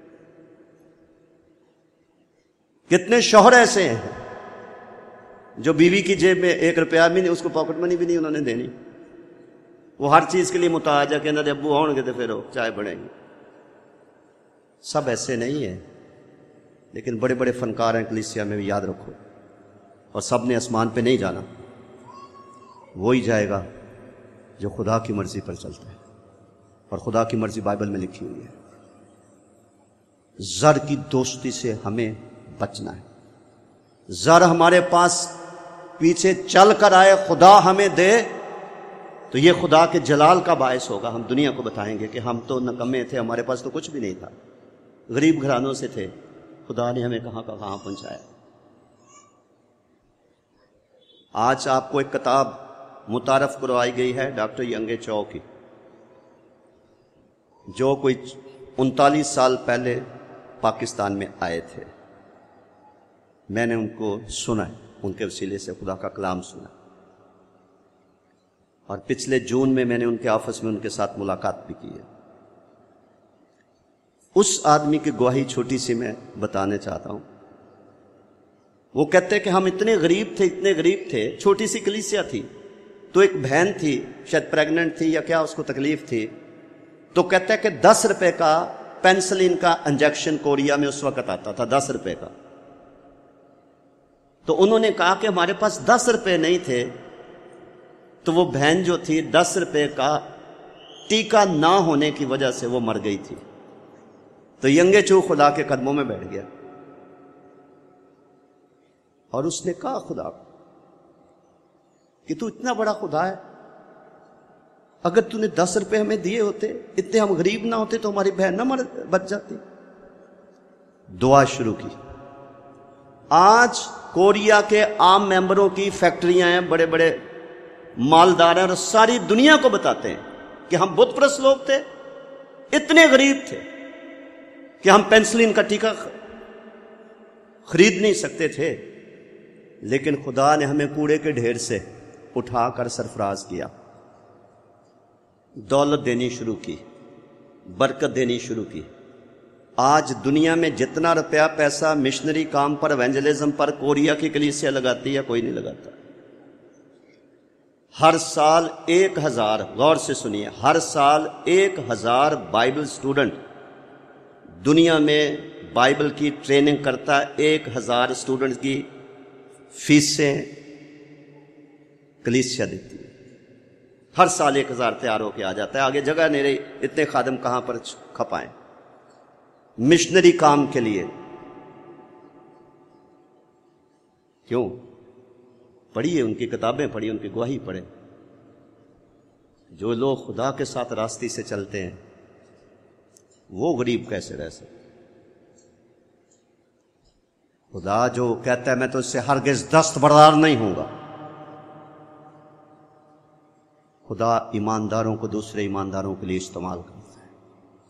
کتنے شوہر ایسے ہیں جو بیوی کی جیب میں ایک روپیہ بھی نہیں، اس کو پاکٹ منی بھی نہیں انہوں نے دینی، وہ ہر چیز کے لیے محتاج ہے کہ انہوں نے ابو آؤ گے تو پھر وہ چائے بڑھیں گے۔ سب ایسے نہیں ہیں، لیکن بڑے بڑے فنکار ہیں کلیسیا میں بھی، یاد رکھو، اور سب نے آسمان پہ نہیں جانا، وہی جائے گا جو خدا کی مرضی پر چلتا ہے، اور خدا کی مرضی بائبل میں لکھی ہوئی ہے۔ زر کی دوستی سے ہمیں بچنا ہے۔ زر ہمارے پاس پیچھے چل کر آئے، خدا ہمیں دے تو یہ خدا کے جلال کا باعث ہوگا۔ ہم دنیا کو بتائیں گے کہ ہم تو نکمے تھے، ہمارے پاس تو کچھ بھی نہیں تھا، غریب گھرانوں سے تھے، خدا نے ہمیں کہاں کہاں پہنچایا۔ آج آپ کو ایک کتاب متعارف کروائی گئی ہے ڈاکٹر ینگے چو کی، جو کوئی انتالیس سال پہلے پاکستان میں آئے تھے۔ میں نے ان کو سنا، ان کے وسیلے سے خدا کا کلام سنا، اور پچھلے جون میں میں نے ان کے آفس میں ان کے ساتھ ملاقات بھی کی ہے۔ اس آدمی کی گواہی چھوٹی سی میں بتانے چاہتا ہوں۔ وہ کہتے کہ ہم اتنے غریب تھے اتنے غریب تھے، چھوٹی سی کلیسیا تھی، تو ایک بہن تھی شاید پریگننٹ تھی یا کیا اس کو تکلیف تھی، تو کہتا ہے کہ دس روپے کا پینسلین کا انجیکشن کوریا میں اس وقت آتا تھا، دس روپے کا۔ تو انہوں نے کہا کہ ہمارے پاس دس روپے نہیں تھے، تو وہ بہن جو تھی دس روپے کا ٹیکہ نہ ہونے کی وجہ سے وہ مر گئی تھی۔ تو ینگے چو خدا کے قدموں میں بیٹھ گیا اور اس نے کہا خدا کہ تو اتنا بڑا خدا ہے، اگر تو نے دس روپے ہمیں دیے ہوتے، اتنے ہم غریب نہ ہوتے تو ہماری بہن نہ مر بچ جاتی۔ دعا شروع کی۔ آج کوریا کے عام ممبروں کی فیکٹریاں ہیں، بڑے بڑے مالدار ہیں، اور ساری دنیا کو بتاتے ہیں کہ ہم بت پرست لوگ تھے، اتنے غریب تھے کہ ہم پینسلین کا ٹیکہ خرید نہیں سکتے تھے، لیکن خدا نے ہمیں کوڑے کے ڈھیر سے اٹھا کر سرفراز کیا، دولت دینی شروع کی، برکت دینی شروع کی۔ آج دنیا میں جتنا روپیہ پیسہ مشنری کام پر، ایونجلزم پر کوریا کی کلیسیا لگاتی ہے، کوئی نہیں لگاتا۔ ہر سال ایک ہزار، غور سے سنیے، ہر سال ایک ہزار بائبل سٹوڈنٹ دنیا میں بائبل کی ٹریننگ کرتا ہے۔ ایک ہزار سٹوڈنٹ کی فیسیں کلیسیا دیتی ہے، ہر سال ایک ہزار تیار ہو کے آ جاتا ہے۔ آگے جگہ نہیں رہی، اتنے خادم کہاں پر کھپائیں مشنری کام کے لیے؟ کیوں؟ پڑھیے ان کی کتابیں، پڑھیے ان کی گواہی پڑھیں۔ جو لوگ خدا کے ساتھ راستے سے چلتے ہیں وہ غریب کیسے رہ سکتے؟ خدا جو کہتا ہے میں تو اس سے ہرگز دستبردار نہیں ہوں گا، خدا ایمانداروں کو دوسرے ایمانداروں کے لیے استعمال کرتا ہے،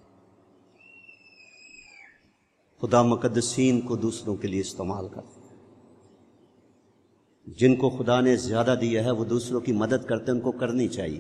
خدا مقدسین کو دوسروں کے لیے استعمال کرتا ہے، جن کو خدا نے زیادہ دیا ہے وہ دوسروں کی مدد کرتے ہیں، ان کو کرنی چاہیے۔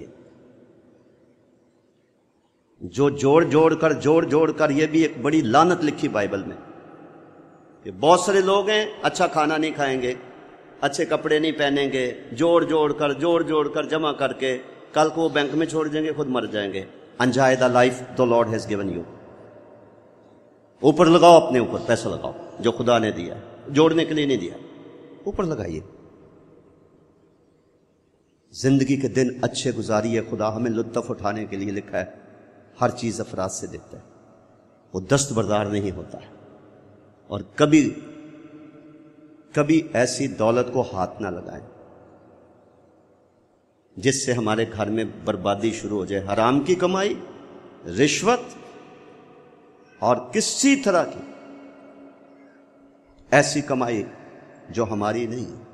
جو جوڑ جوڑ کر جوڑ جوڑ کر، یہ بھی ایک بڑی لعنت لکھی بائبل میں کہ بہت سارے لوگ ہیں اچھا کھانا نہیں کھائیں گے، اچھے کپڑے نہیں پہنیں گے، جوڑ جوڑ کر جوڑ جوڑ کر جمع کر کے کل کو وہ بینک میں چھوڑ دیں گے، خود مر جائیں گے۔ Enjoy the life the Lord has given you، اوپر لگاؤ، اپنے اوپر پیسہ لگاؤ جو خدا نے دیا، جوڑنے کے لیے نہیں دیا، اوپر لگائیے۔ زندگی کے دن اچھے گزاریے، خدا ہمیں لطف اٹھانے کے لیے لکھا ہے، ہر چیز افراد سے دیتا ہے، وہ دستبردار نہیں ہوتا ہے، اور کبھی کبھی ایسی دولت کو ہاتھ نہ لگائیں جس سے ہمارے گھر میں بربادی شروع ہو جائے۔ حرام کی کمائی، رشوت اور کسی طرح کی ایسی کمائی جو ہماری نہیں ہے۔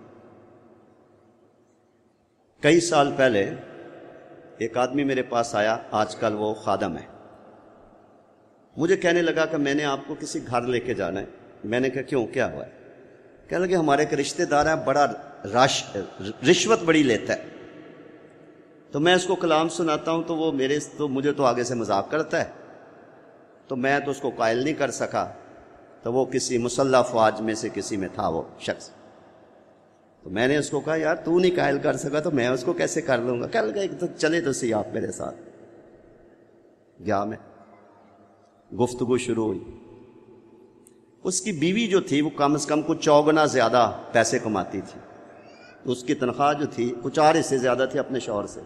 کئی سال پہلے ایک آدمی میرے پاس آیا، آج کل وہ خادم ہے، مجھے کہنے لگا کہ میں نے آپ کو کسی گھر لے کے جانا ہے۔ میں نے کہا کیوں، کیا ہوا ہے؟ کہنے لگے ہمارے ایک رشتہ دار ہے، بڑا رش رشوت بڑی لیتا ہے، تو میں اس کو کلام سناتا ہوں تو وہ میرے تو مجھے تو آگے سے مذاق کرتا ہے، تو میں تو اس کو قائل نہیں کر سکا، تو وہ کسی مسلح افواج میں سے کسی میں تھا وہ شخص، تو میں نے اس کو کہا یار تو نہیں قائل کر سکا تو میں اس کو کیسے کر لوں گا؟ کہنے لگا ایک تو چلے تو سی آپ میرے ساتھ۔ گیا میں، گفتگو شروع ہوئی۔ اس کی بیوی جو تھی وہ کم از کم کچھ چوگنا زیادہ پیسے کماتی تھی، اس کی تنخواہ جو تھی کچھ چار حصے زیادہ تھی اپنے شوہر سے،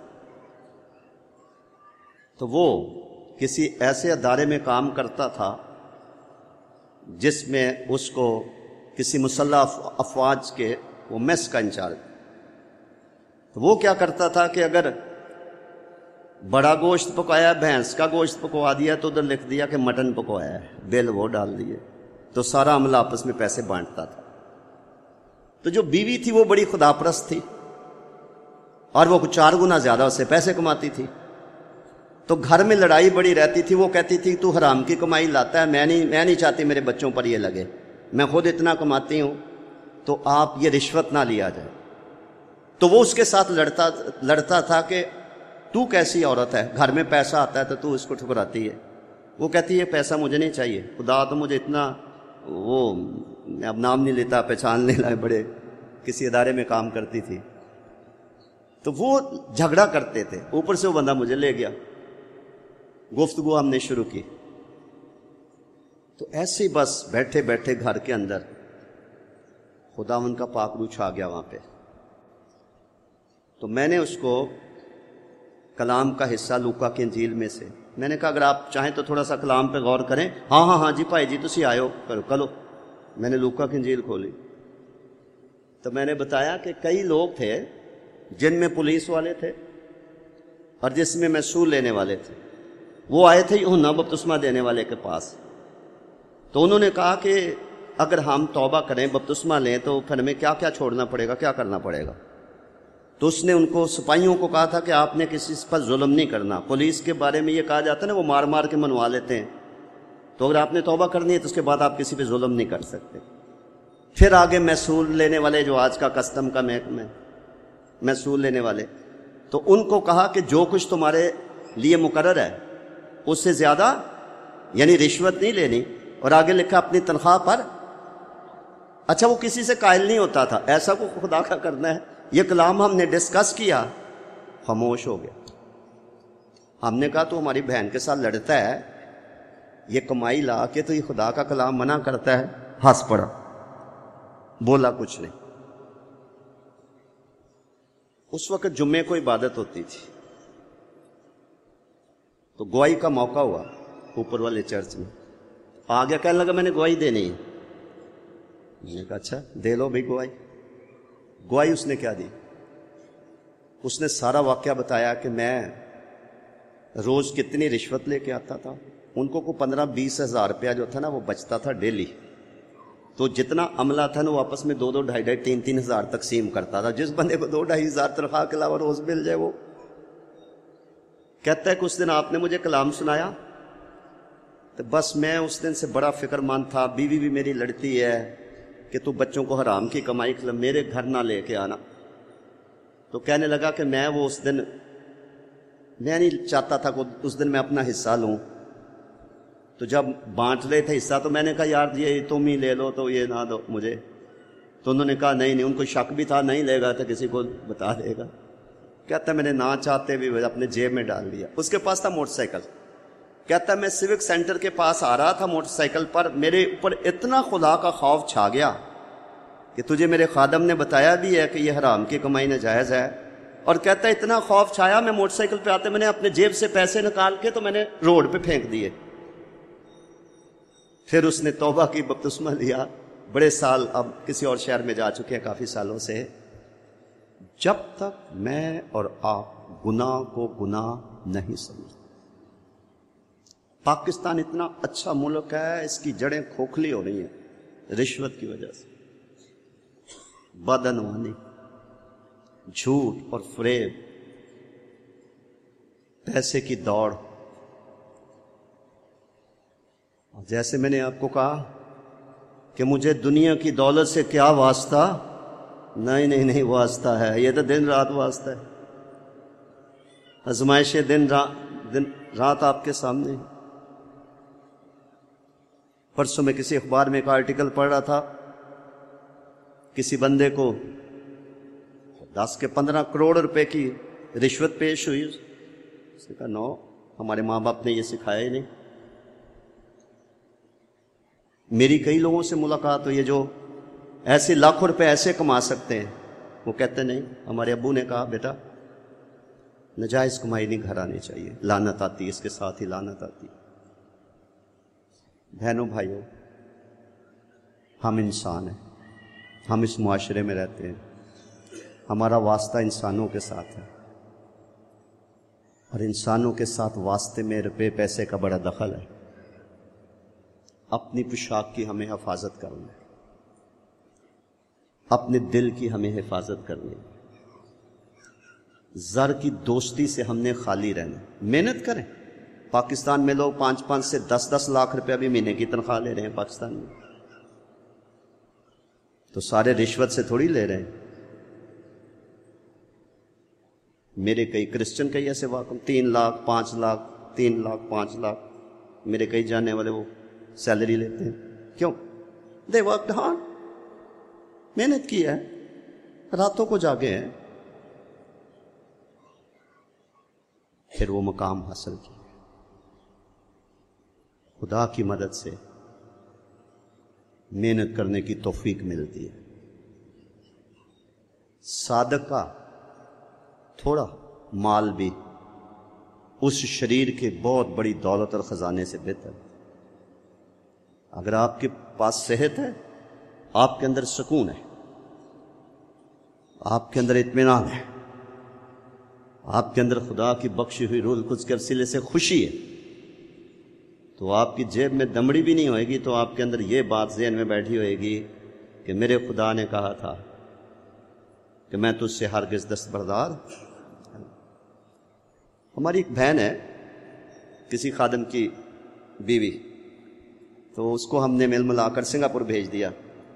تو وہ کسی ایسے ادارے میں کام کرتا تھا جس میں اس کو کسی مسلح افواج کے وہ میس کا انچارج، تو وہ کیا کرتا تھا کہ اگر بڑا گوشت پکایا، بھینس کا گوشت پکوا دیا تو ادھر لکھ دیا کہ مٹن پکوایا ہے، بل وہ ڈال دیے، تو سارا عملہ آپس میں پیسے بانٹتا تھا۔ تو جو بیوی تھی وہ بڑی خدا پرست تھی اور وہ چار گنا زیادہ اس سے پیسے کماتی تھی، تو گھر میں لڑائی بڑی رہتی تھی۔ وہ کہتی تھی تو حرام کی کمائی لاتا ہے، میں نہیں میں نہیں چاہتی میرے بچوں پر یہ لگے، میں خود اتنا کماتی ہوں، تو آپ یہ رشوت نہ لیا جائے۔ تو وہ اس کے ساتھ لڑتا لڑتا تھا کہ تو کیسی عورت ہے، گھر میں پیسہ آتا ہے تو تو اس کو ٹھکراتی ہے۔ وہ کہتی ہے پیسہ مجھے نہیں چاہیے، خدا تو مجھے اتنا، وہ اب نام نہیں لیتا، پہچان نہیں لائے، بڑے کسی ادارے میں کام کرتی تھی، تو وہ جھگڑا کرتے تھے۔ اوپر سے وہ بندہ مجھے لے گیا، گفتگو ہم نے شروع کی، تو ایسے ہی بس بیٹھے بیٹھے گھر کے اندر خدا ان کا پاک روح چھا گیا وہاں پہ۔ تو میں نے اس کو کلام کا حصہ لوکا کی انجیل میں سے، میں نے کہا اگر آپ چاہیں تو تھوڑا سا کلام پہ غور کریں۔ ہاں ہاں ہاں جی بھائی جی تسی آئے ہو، کرو کلو۔ میں نے لوکا کی انجیل کھولی تو میں نے بتایا کہ کئی لوگ تھے جن میں پولیس والے تھے اور جس میں محصول لینے والے تھے، وہ آئے تھے یوحنا بپتسمہ دینے والے کے پاس، تو انہوں نے کہا کہ اگر ہم توبہ کریں، بپتسمہ لیں، تو پھر ہمیں کیا کیا چھوڑنا پڑے گا، کیا کرنا پڑے گا؟ تو اس نے ان کو سپاہیوں کو کہا تھا کہ آپ نے کسی پر ظلم نہیں کرنا۔ پولیس کے بارے میں یہ کہا جاتا ہے نا، وہ مار مار کے منوا لیتے ہیں، تو اگر آپ نے توبہ کرنی ہے تو اس کے بعد آپ کسی پہ ظلم نہیں کر سکتے۔ پھر آگے محصول لینے والے، جو آج کا کسٹم کا محکمہ ہے، محصول لینے والے، تو ان کو کہا کہ جو کچھ تمہارے لیے مقرر ہے اس سے زیادہ، یعنی رشوت نہیں لینی، اور آگے لکھا اپنی تنخواہ پر۔ اچھا وہ کسی سے قائل نہیں ہوتا تھا، ایسا کو خدا کا کرنا ہے۔ یہ کلام ہم نے ڈسکس کیا، خاموش ہو گیا۔ ہم نے کہا تو ہماری بہن کے ساتھ لڑتا ہے، یہ کمائی لا کے تو یہ خدا کا کلام منع کرتا ہے۔ ہنس پڑا، بولا کچھ نہیں۔ اس وقت جمعے کو عبادت ہوتی تھی، تو گواہی کا موقع ہوا اوپر والے چرچ میں۔ آگے کہنے لگا میں نے گواہی دینی ہے۔ میں نے کہا اچھا دے لو بھائی گواہی۔ گواہی اس نے کیا دی؟ اس نے سارا واقعہ بتایا کہ میں روز کتنی رشوت لے کے آتا تھا، ان کو کو پندرہ بیس ہزار روپیہ جو تھا نا وہ بچتا تھا ڈیلی، تو جتنا عملہ تھا نا وہ آپس میں دو دو ڈھائی ڈھائی تین تین ہزار تقسیم کرتا تھا. جس بندے کو دو ڈھائی ہزار تنخواہ کے علاوہ روز مل جائے وہ کہتا ہے کہ اس دن آپ نے مجھے کلام سنایا تو بس میں اس دن سے بڑا فکر مند تھا. بیوی بھی میری لڑتی ہے کہ تو بچوں کو حرام کی کمائی میرے گھر نہ لے کے آنا. تو کہنے لگا کہ میں وہ اس دن میں نہیں چاہتا تھا کہ اس دن میں اپنا حصہ لوں. تو جب بانٹ رہے تھے حصہ تو میں نے کہا یار یہ تم ہی لے لو تو یہ نہ دو مجھے. تو انہوں نے کہا نہیں نہیں, ان کو شک بھی تھا نہیں لے گا تو کسی کو بتا دے گا. کہتا ہے میں نے نہ چاہتے بھی اپنے جیب میں ڈال دیا. اس کے پاس تھا موٹر سائیکل. کہتا ہے میں سیوک سینٹر کے پاس آ رہا تھا موٹر سائیکل پر, میرے اوپر اتنا خدا کا خوف چھا گیا کہ تجھے میرے خادم نے بتایا بھی ہے کہ یہ حرام کی کمائی ناجائز ہے. اور کہتا ہے اتنا خوف چھایا میں موٹر سائیکل پہ آتے میں نے اپنے جیب سے پیسے نکال کے تو میں نے روڈ پہ پھینک دیے. پھر اس نے توبہ کی, بپتسمہ لیا. بڑے سال اب کسی اور شہر میں جا چکے ہیں کافی سالوں سے. جب تک میں اور آپ گناہ کو گناہ نہیں سمجھتے. پاکستان اتنا اچھا ملک ہے, اس کی جڑیں کھوکھلی ہو رہی ہیں رشوت کی وجہ سے, بدعنوانی, جھوٹ اور فریب, پیسے کی دوڑ. جیسے میں نے آپ کو کہا کہ مجھے دنیا کی دولت سے کیا واسطہ, نہیں نہیں نہیں واسطہ ہے, یہ تو دن رات واسطہ ہے. آزمائشیں دن رات دن رات آپ کے سامنے. پرسوں میں کسی اخبار میں ایک آرٹیکل پڑھ رہا تھا, کسی بندے کو دس کے پندرہ کروڑ روپے کی رشوت پیش ہوئی. اس نے کہا نو, ہمارے ماں باپ نے یہ سکھایا ہی نہیں. میری کئی لوگوں سے ملاقات ہوئی ہے جو ایسے لاکھوں روپے ایسے کما سکتے ہیں, وہ کہتے نہیں, ہمارے ابو نے کہا بیٹا نجائز کمائی نہیں گھر آنی چاہیے, لعنت آتی, اس کے ساتھ ہی لعنت آتی. بہنوں بھائیوں, ہم انسان ہیں, ہم اس معاشرے میں رہتے ہیں, ہمارا واسطہ انسانوں کے ساتھ ہے, اور انسانوں کے ساتھ واسطے میں روپے پیسے کا بڑا دخل ہے. اپنی پوشاک کی ہمیں حفاظت کرنی ہے, اپنے دل کی ہمیں حفاظت کرنی ہے. زر کی دوستی سے ہم نے خالی رہنا. محنت کریں. پاکستان میں لوگ پانچ پانچ سے دس دس لاکھ روپے بھی مہینے کی تنخواہ لے رہے ہیں پاکستان میں, تو سارے رشوت سے تھوڑی لے رہے ہیں. میرے کئی کرسچن کئی ایسے واقع تین لاکھ پانچ لاکھ تین لاکھ پانچ لاکھ میرے کئی جاننے والے وہ سیلری لیتے ہیں. کیوں؟ دے ورکڈ ہارڈ, محنت کی ہے, راتوں کو جاگے ہیں, پھر وہ مقام حاصل کیا. خدا کی مدد سے محنت کرنے کی توفیق ملتی ہے. صادقہ تھوڑا مال بھی اس شریر کے بہت بڑی دولت اور خزانے سے بہتر. اگر آپ کے پاس صحت ہے, آپ کے اندر سکون ہے, آپ کے اندر اطمینان ہے, آپ کے اندر خدا کی بخشی ہوئی روح القدس کے وسیلے سے خوشی ہے, تو آپ کی جیب میں دمڑی بھی نہیں ہوئے گی, تو آپ کے اندر یہ بات ذہن میں بیٹھی ہوئے گی کہ میرے خدا نے کہا تھا کہ میں تجھ سے ہرگز دستبردار. ہماری ایک بہن ہے, کسی خادم کی بیوی, تو اس کو ہم نے مل ملا کر سنگاپور بھیج دیا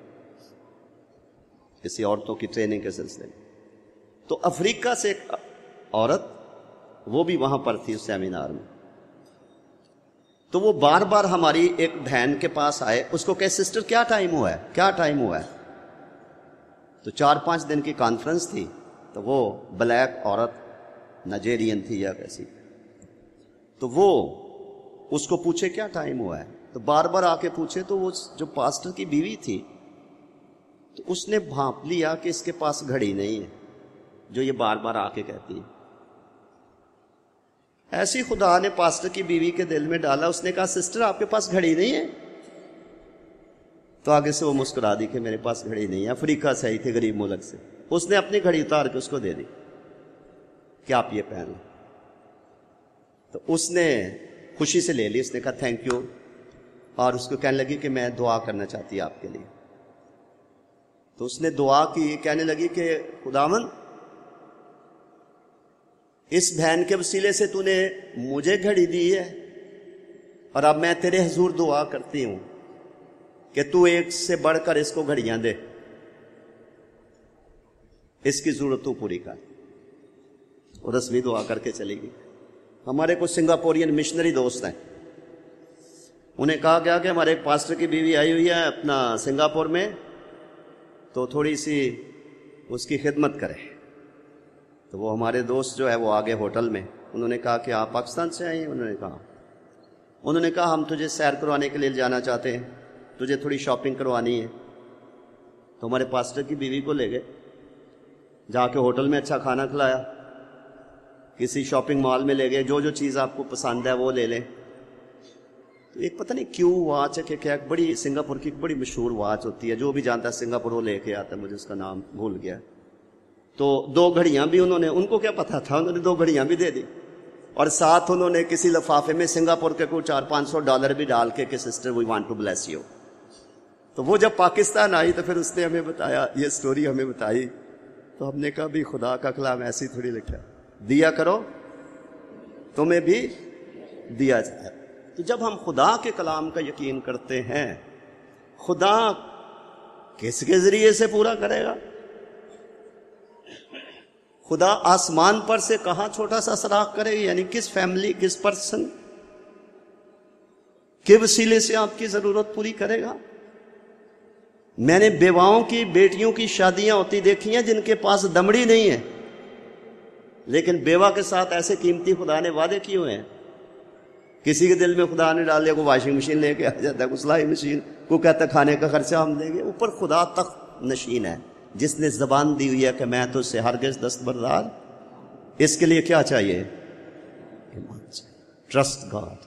کسی عورتوں کی ٹریننگ کے سلسلے میں. تو افریقہ سے ایک عورت, وہ بھی وہاں پر تھی اس سیمینار میں, تو وہ بار بار ہماری ایک بہن کے پاس آئے, اس کو کہ سسٹر کیا ٹائم ہوا ہے, کیا ٹائم ہوا ہے. تو چار پانچ دن کی کانفرنس تھی, تو وہ بلیک عورت نائجیرین تھی یا کیسی, تو وہ اس کو پوچھے کیا ٹائم ہوا ہے, تو بار بار آ کے پوچھے. تو وہ جو پاسٹر کی بیوی تھی, تو اس نے بھانپ لیا کہ اس کے پاس گھڑی نہیں ہے جو یہ بار بار آ کے کہتی ہے. ایسی خدا نے پاسٹر کی بیوی کے دل میں ڈالا, اس نے کہا سسٹر آپ کے پاس گھڑی نہیں ہے. تو آگے سے وہ مسکرا دی کہ میرے پاس گھڑی نہیں ہے, افریقہ سے آئی تھی غریب ملک سے. اس نے اپنی گھڑی اتار کے اس کو دے دی کہ آپ یہ پہن لیں. تو اس نے خوشی سے لے لی, اس نے کہا تھینک یو, اور اس کو کہنے لگی کہ میں دعا کرنا چاہتی ہوں آپ کے لیے. تو اس نے دعا کی، کہنے لگی کہ خداوند اس بہن کے وسیلے سے تو نے مجھے گھڑی دی ہے، اور اب میں تیرے حضور دعا کرتی ہوں کہ تو ایک سے بڑھ کر اس کو گھڑیاں دے، اس کی ضرورت تو پوری کر۔ اور رسمی دعا کر کے چلی گئی۔ ہمارے کچھ سنگاپورین مشنری دوست ہیں، انہیں کہا گیا کہ ہمارے ایک پاسٹر کی بیوی آئی ہوئی ہے اپنا سنگاپور میں، تو تھوڑی سی اس کی خدمت کرے۔ تو وہ ہمارے دوست جو ہے وہ آگے ہوٹل میں، انہوں نے کہا کہ آپ پاکستان سے آئے ہیں؟ انہوں نے کہا انہوں نے کہا ہم تجھے سیر کروانے کے لیے جانا چاہتے ہیں، تجھے تھوڑی شاپنگ کروانی ہے۔ تو ہمارے پاسٹر کی بیوی کو لے گئے، جا کے ہوٹل میں اچھا کھانا کھلایا، کسی شاپنگ مال میں لے گئے، جو جو چیز آپ کو پسند ہے وہ لے لیں۔ تو ایک پتہ نہیں کیوں واچ ہے کہ کیا ایک بڑی سنگاپور کی ایک بڑی مشہور واچ ہوتی ہے، جو بھی جانتا ہے سنگاپور وہ لے کے آتا ہے، مجھے اس کا نام بھول گیا۔ تو دو گھڑیاں بھی انہوں نے، ان کو کیا پتہ تھا، انہوں نے دو گھڑیاں بھی دے دی، اور ساتھ انہوں نے کسی لفافے میں سنگاپور کے کوئی چار پانچ سو ڈالر بھی ڈال کے کہ sister we want to bless you. تو وہ جب پاکستان آئی تو پھر اس نے ہمیں بتایا، یہ سٹوری ہمیں بتائی، تو ہم نے کہا بھی خدا کا کلام ایسی تھوڑی لکھا ہے، دیا کرو تمہیں بھی دیا جائے۔ تو جب ہم خدا کے کلام کا یقین کرتے ہیں، خدا کس کے ذریعے سے پورا کرے گا؟ خدا آسمان پر سے کہاں چھوٹا سا سراغ کرے گا، یعنی کس فیملی، کس پرسن کے وسیلے سے آپ کی ضرورت پوری کرے گا؟ میں نے بیواؤں کی، بیٹیوں کی شادیاں ہوتی دیکھی ہیں جن کے پاس دمڑی نہیں ہے، لیکن بیوہ کے ساتھ ایسے قیمتی خدا نے وعدے کیے ہوئے ہیں۔ کسی کے دل میں خدا نے ڈال دیا کوئی واشنگ مشین لے کے آ جاتا ہے، کوئی سلائی مشین، کوئی کہتا ہے کھانے کا خرچہ ہم دیں گے۔ اوپر خدا تخت نشین ہے جس نے زبان دی ہوئی ہے کہ میں تو اس سے ہرگز دستبردار۔ اس کے لیے کیا چاہیے؟ ایمان چاہیے، ٹرسٹ گاڈ،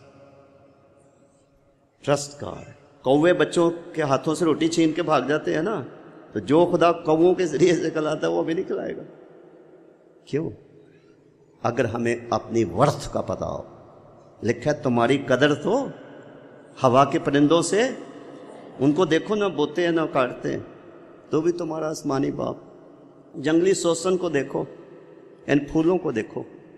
ٹرسٹ گاڈ۔ کوے بچوں کے ہاتھوں سے روٹی چھین کے بھاگ جاتے ہیں نا، تو جو خدا کووں کے ذریعے سے کھلاتا ہے وہ بھی نہیں کھلائے گا۔ کیوں؟ اگر ہمیں اپنی ورتھ کا پتہ ہو، لکھا ہے تمہاری قدر تو ہوا کے پرندوں سے، ان کو دیکھو نہ بوتے ہیں نہ کاٹتے ہیں، تو بھی تمہارا آسمانی باپ۔ جنگلی سوسن کو دیکھو، ان پھولوں کو دیکھو،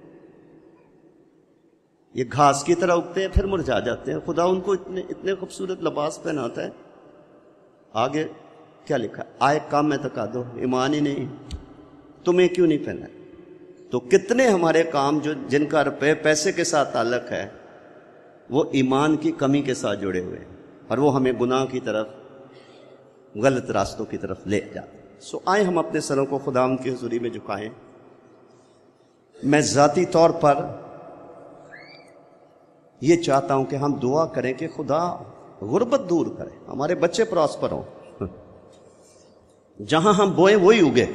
یہ گھاس کی طرح اگتے ہیں پھر مرجھا جاتے ہیں، خدا ان کو اتنے اتنے خوبصورت لباس پہناتا ہے۔ آگے کیا لکھا ہے؟ آئے کام میں تکا دو، ایمان ہی نہیں، تمہیں کیوں نہیں پہنا؟ تو کتنے ہمارے کام جو جن کا روپے پیسے کے ساتھ تعلق ہے وہ ایمان کی کمی کے ساتھ جڑے ہوئے ہیں، اور وہ ہمیں گناہ کی طرف، غلط راستوں کی طرف لے جاتے ہیں۔ سو آئے ہم اپنے سروں کو خداوند کی حضوری میں جھکائیں۔ میں ذاتی طور پر یہ چاہتا ہوں کہ ہم دعا کریں کہ خدا غربت دور کرے، ہمارے بچے پراسپر ہوں، جہاں ہم بوئیں وہی اگے۔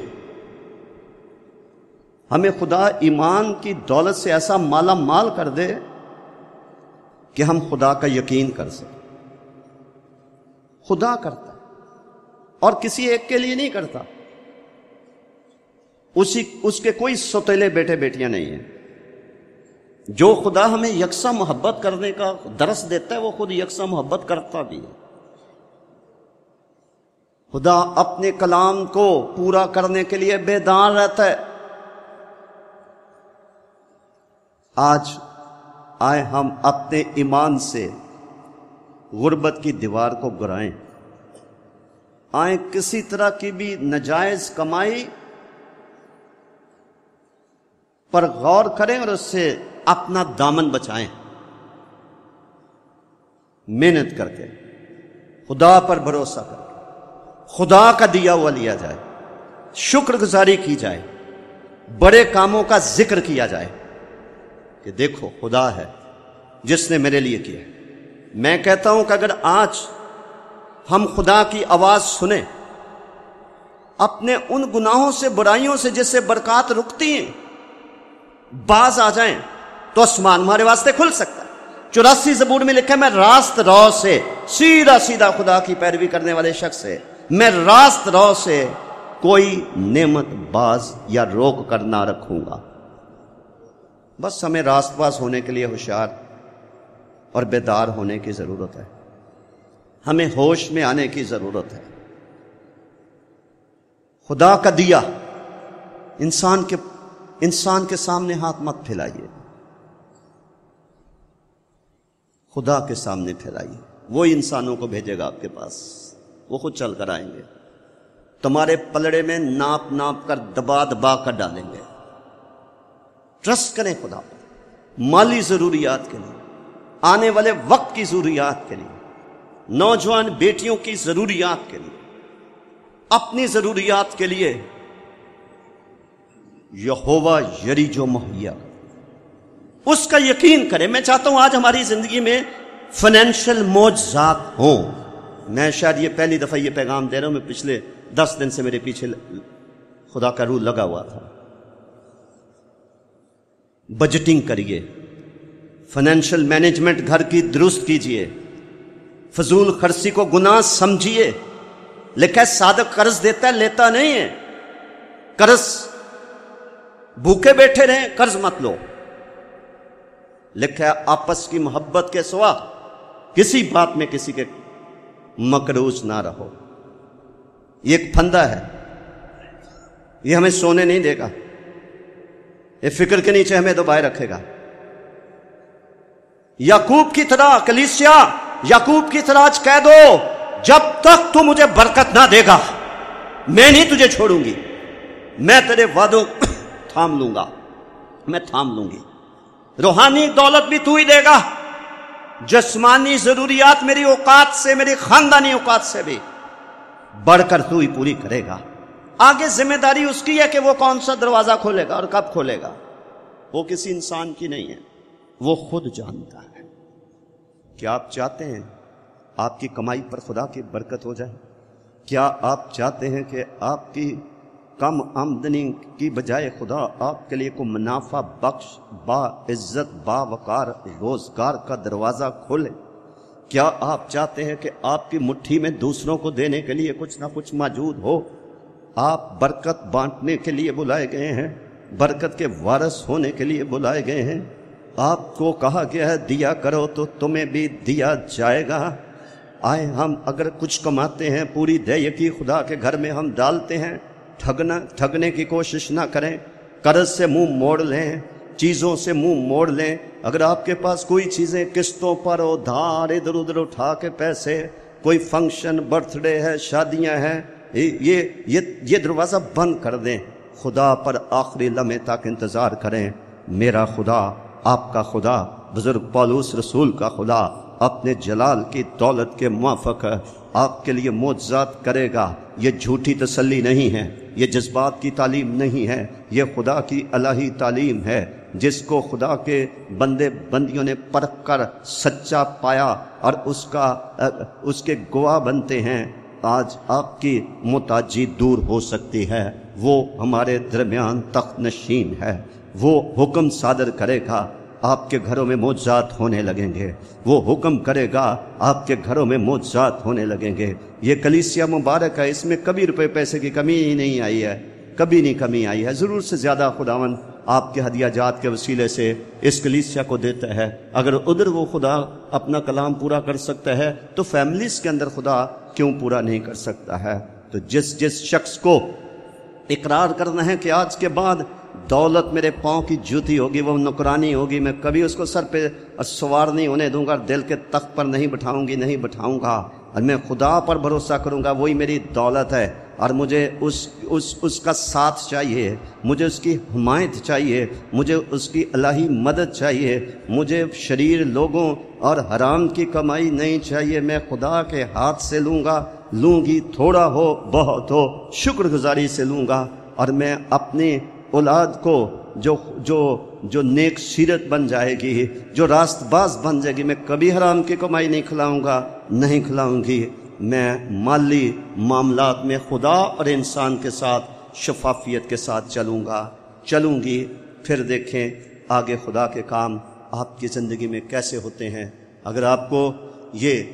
ہمیں خدا ایمان کی دولت سے ایسا مالا مال کر دے کہ ہم خدا کا یقین کر سکیں۔ خدا کرتا ہے اور کسی ایک کے لیے نہیں کرتا، اسی اس کے کوئی سوتیلے بیٹے بیٹیاں نہیں ہیں۔ جو خدا ہمیں یکساں محبت کرنے کا درس دیتا ہے وہ خود یکساں محبت کرتا بھی ہے۔ خدا اپنے کلام کو پورا کرنے کے لیے بیدار رہتا ہے۔ آج آئے ہم اپنے ایمان سے غربت کی دیوار کو گرائیں، آئیں کسی طرح کی بھی ناجائز کمائی پر غور کریں اور اس سے اپنا دامن بچائیں، محنت کر کے خدا پر بھروسہ کر کے خدا کا دیا ہوا لیا جائے، شکر گزاری کی جائے، بڑے کاموں کا ذکر کیا جائے کہ دیکھو خدا ہے جس نے میرے لیے کیا۔ میں کہتا ہوں کہ اگر آج ہم خدا کی آواز سنیں، اپنے ان گناہوں سے، برائیوں سے جس سے برکات رکتی ہیں، باز آ جائیں تو آسمان ہمارے واسطے کھل سکتا ہے۔ چوراسی زبور میں لکھا ہے میں راست راہ سے، سیدھا سیدھا خدا کی پیروی کرنے والے شخص سے میں راست راہ سے کوئی نعمت باز یا روک کر نہ رکھوں گا۔ بس ہمیں راست باز ہونے کے لیے ہوشیار اور بیدار ہونے کی ضرورت ہے، ہمیں ہوش میں آنے کی ضرورت ہے۔ خدا کا دیا انسان کے انسان کے سامنے ہاتھ مت پھیلائیے، خدا کے سامنے پھیلائیے، وہ انسانوں کو بھیجے گا آپ کے پاس، وہ خود چل کر آئیں گے، تمہارے پلڑے میں ناپ ناپ کر دبا دبا کر ڈالیں گے۔ ٹرسٹ کریں خدا پر، مالی ضروریات کے لیے، آنے والے وقت کی ضروریات کے لیے، نوجوان بیٹیوں کی ضروریات کے لیے، اپنی ضروریات کے لیے یہوہ یری جو مہیا، اس کا یقین کریں۔ میں چاہتا ہوں آج ہماری زندگی میں فائنینشیل معجزات ہوں۔ میں شاید یہ پہلی دفعہ یہ پیغام دے رہا ہوں، میں پچھلے دس دن سے میرے پیچھے خدا کا روح لگا ہوا تھا۔ بجٹنگ کریے، فائنینشیل مینجمنٹ گھر کی درست کیجئے، فضول خرچی کو گناہ سمجھیے۔ لکھا صادق قرض دیتا ہے، لیتا نہیں ہے۔ قرض بھوکے بیٹھے رہیں، قرض مت لو۔ لکھا ہے آپس کی محبت کے سوا کسی بات میں کسی کے مقروض نہ رہو۔ یہ ایک پھندا ہے، یہ ہمیں سونے نہیں دے گا، یہ فکر کے نیچے ہمیں دبائے رکھے گا۔ یعقوب کی طرح کلیسیا، یعقوب کی طرح آج کہہ دو، جب تک تو مجھے برکت نہ دے گا میں نہیں تجھے چھوڑوں گی، میں تیرے وعدوں تھام لوں گا، میں تھام لوں گی۔ روحانی دولت بھی تو ہی دے گا، جسمانی ضروریات میری اوقات سے، میری خاندانی اوقات سے بھی بڑھ کر تو ہی پوری کرے گا۔ آگے ذمہ داری اس کی ہے کہ وہ کون سا دروازہ کھولے گا اور کب کھولے گا، وہ کسی انسان کی نہیں ہے، وہ خود جانتا ہے۔ کیا آپ چاہتے ہیں آپ کی کمائی پر خدا کی برکت ہو جائے؟ کیا آپ چاہتے ہیں کہ آپ کی کم آمدنی کی بجائے خدا آپ کے لیے کو منافع بخش، با عزت، با وقار روزگار کا دروازہ کھولے؟ کیا آپ چاہتے ہیں کہ آپ کی مٹھی میں دوسروں کو دینے کے لیے کچھ نہ کچھ موجود ہو؟ آپ برکت بانٹنے کے لیے بلائے گئے ہیں، برکت کے وارث ہونے کے لیے بلائے گئے ہیں۔ آپ کو کہا گیا ہے دیا کرو تو تمہیں بھی دیا جائے گا۔ آئے ہم اگر کچھ کماتے ہیں پوری دیکی خدا کے گھر میں ہم ڈالتے ہیں، ٹھگنا ٹھگنے کی کوشش نہ کریں، قرض سے منہ موڑ لیں، چیزوں سے منہ موڑ لیں۔ اگر آپ کے پاس کوئی چیزیں قسطوں پر ادھار ادھر ادھر اٹھا کے پیسے، کوئی فنکشن، برتھ ڈے ہے، شادیاں ہیں، یہ یہ یہ دروازہ بند کر دیں، خدا پر آخری لمحے تک انتظار کریں۔ میرا خدا، آپ کا خدا، بزرگ پولس رسول کا خدا اپنے جلال کی دولت کے موافق آپ کے لیے معجزات کرے گا۔ یہ جھوٹی تسلی نہیں ہے، یہ جذبات کی تعلیم نہیں ہے، یہ خدا کی الہی تعلیم ہے، جس کو خدا کے بندے بندیوں نے پرکھ کر سچا پایا اور اس کا اس کے گواہ بنتے ہیں۔ آج آپ کی محتاجی دور ہو سکتی ہے، وہ ہمارے درمیان تخت نشین ہے، وہ حکم صادر کرے گا، آپ کے گھروں میں معجزات ہونے لگیں گے۔ وہ حکم کرے گا، آپ کے گھروں میں معجزات ہونے لگیں گے۔ یہ کلیسیا مبارک ہے، اس میں کبھی روپے پیسے کی کمی ہی نہیں آئی ہے، کبھی نہیں کمی آئی ہے۔ ضرور سے زیادہ خداوند آپ کے ہدیہ جات کے وسیلے سے اس کلیسیا کو دیتا ہے۔ اگر ادھر وہ خدا اپنا کلام پورا کر سکتا ہے تو فیملیز کے اندر خدا کیوں پورا نہیں کر سکتا ہے؟ تو جس جس شخص کو اقرار کرنا ہے کہ آج کے بعد دولت میرے پاؤں کی جوتی ہوگی، وہ نوکرانی ہوگی، میں کبھی اس کو سر پہ سوار نہیں ہونے دوں گا، دل کے تخت پر نہیں بٹھاؤں گی، نہیں بٹھاؤں گا، اور میں خدا پر بھروسہ کروں گا، وہی میری دولت ہے، اور مجھے اس اس اس کا ساتھ چاہیے، مجھے اس کی حمایت چاہیے، مجھے اس کی الہی مدد چاہیے، مجھے شریر لوگوں اور حرام کی کمائی نہیں چاہیے، میں خدا کے ہاتھ سے لوں گا، لوں گی، تھوڑا ہو بہت ہو، شکر گزاری سے لوں گا، اور میں اپنی اولاد کو جو جو جو نیک سیرت بن جائے گی، جو راست باز بن جائے گی، میں کبھی حرام کی کمائی نہیں کھلاؤں گا، نہیں کھلاؤں گی۔ میں مالی معاملات میں خدا اور انسان کے ساتھ شفافیت کے ساتھ چلوں گا چلوں گی پھر دیکھیں آگے خدا کے کام آپ کی زندگی میں کیسے ہوتے ہیں۔ اگر آپ کو یہ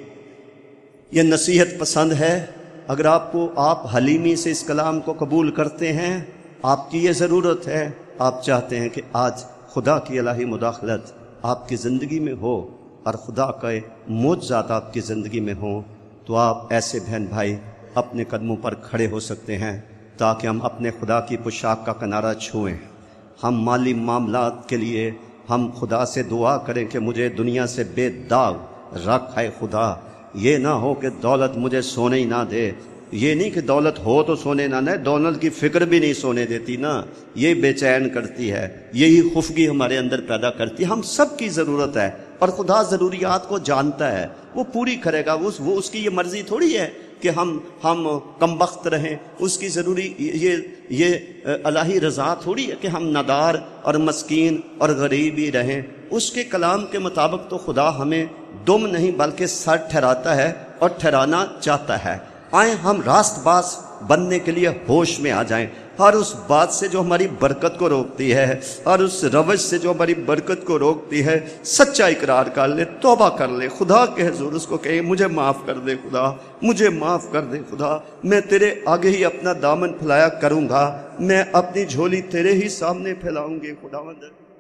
یہ نصیحت پسند ہے، اگر آپ کو آپ حلیمی سے اس کلام کو قبول کرتے ہیں، آپ کی یہ ضرورت ہے، آپ چاہتے ہیں کہ آج خدا کی الہی مداخلت آپ کی زندگی میں ہو اور خدا کا معجزات آپ کی زندگی میں ہوں، تو آپ ایسے بہن بھائی اپنے قدموں پر کھڑے ہو سکتے ہیں۔ تاکہ ہم اپنے خدا کی پوشاک کا کنارہ چھوئیں۔ ہم مالی معاملات کے لیے ہم خدا سے دعا کریں کہ مجھے دنیا سے بے داغ رکھ ہے خدا۔ یہ نہ ہو کہ دولت مجھے سونے ہی نہ دے، یہ نہیں کہ دولت ہو تو سونے نہ دے، دولت کی فکر بھی نہیں سونے دیتی نا، یہ بے چین کرتی ہے، یہی خفگی ہمارے اندر پیدا کرتی ہے۔ ہم سب کی ضرورت ہے اور خدا ضروریات کو جانتا ہے، وہ پوری کرے گا۔ وہ وہ اس کی یہ مرضی تھوڑی ہے کہ ہم ہم کم بخت رہیں، اس کی ضروری یہ یہ الہی رضا تھوڑی ہے کہ ہم ندار اور مسکین اور غریب ہی رہیں۔ اس کے کلام کے مطابق تو خدا ہمیں دم نہیں بلکہ سر ٹھہراتا ہے اور ٹھہرانا چاہتا ہے۔ آئیں ہم راست باز بننے کے لیے ہوش میں آ جائیں، اور اس بات سے جو ہماری برکت کو روکتی ہے اور اس روش سے جو ہماری برکت کو روکتی ہے سچا اقرار کر لے، توبہ کر لے، خدا کے حضور اس کو کہیں مجھے معاف کر دے خدا، مجھے معاف کر دے خدا، میں تیرے آگے ہی اپنا دامن پھیلایا کروں گا، میں اپنی جھولی تیرے ہی سامنے پھیلاؤں گی خداوند۔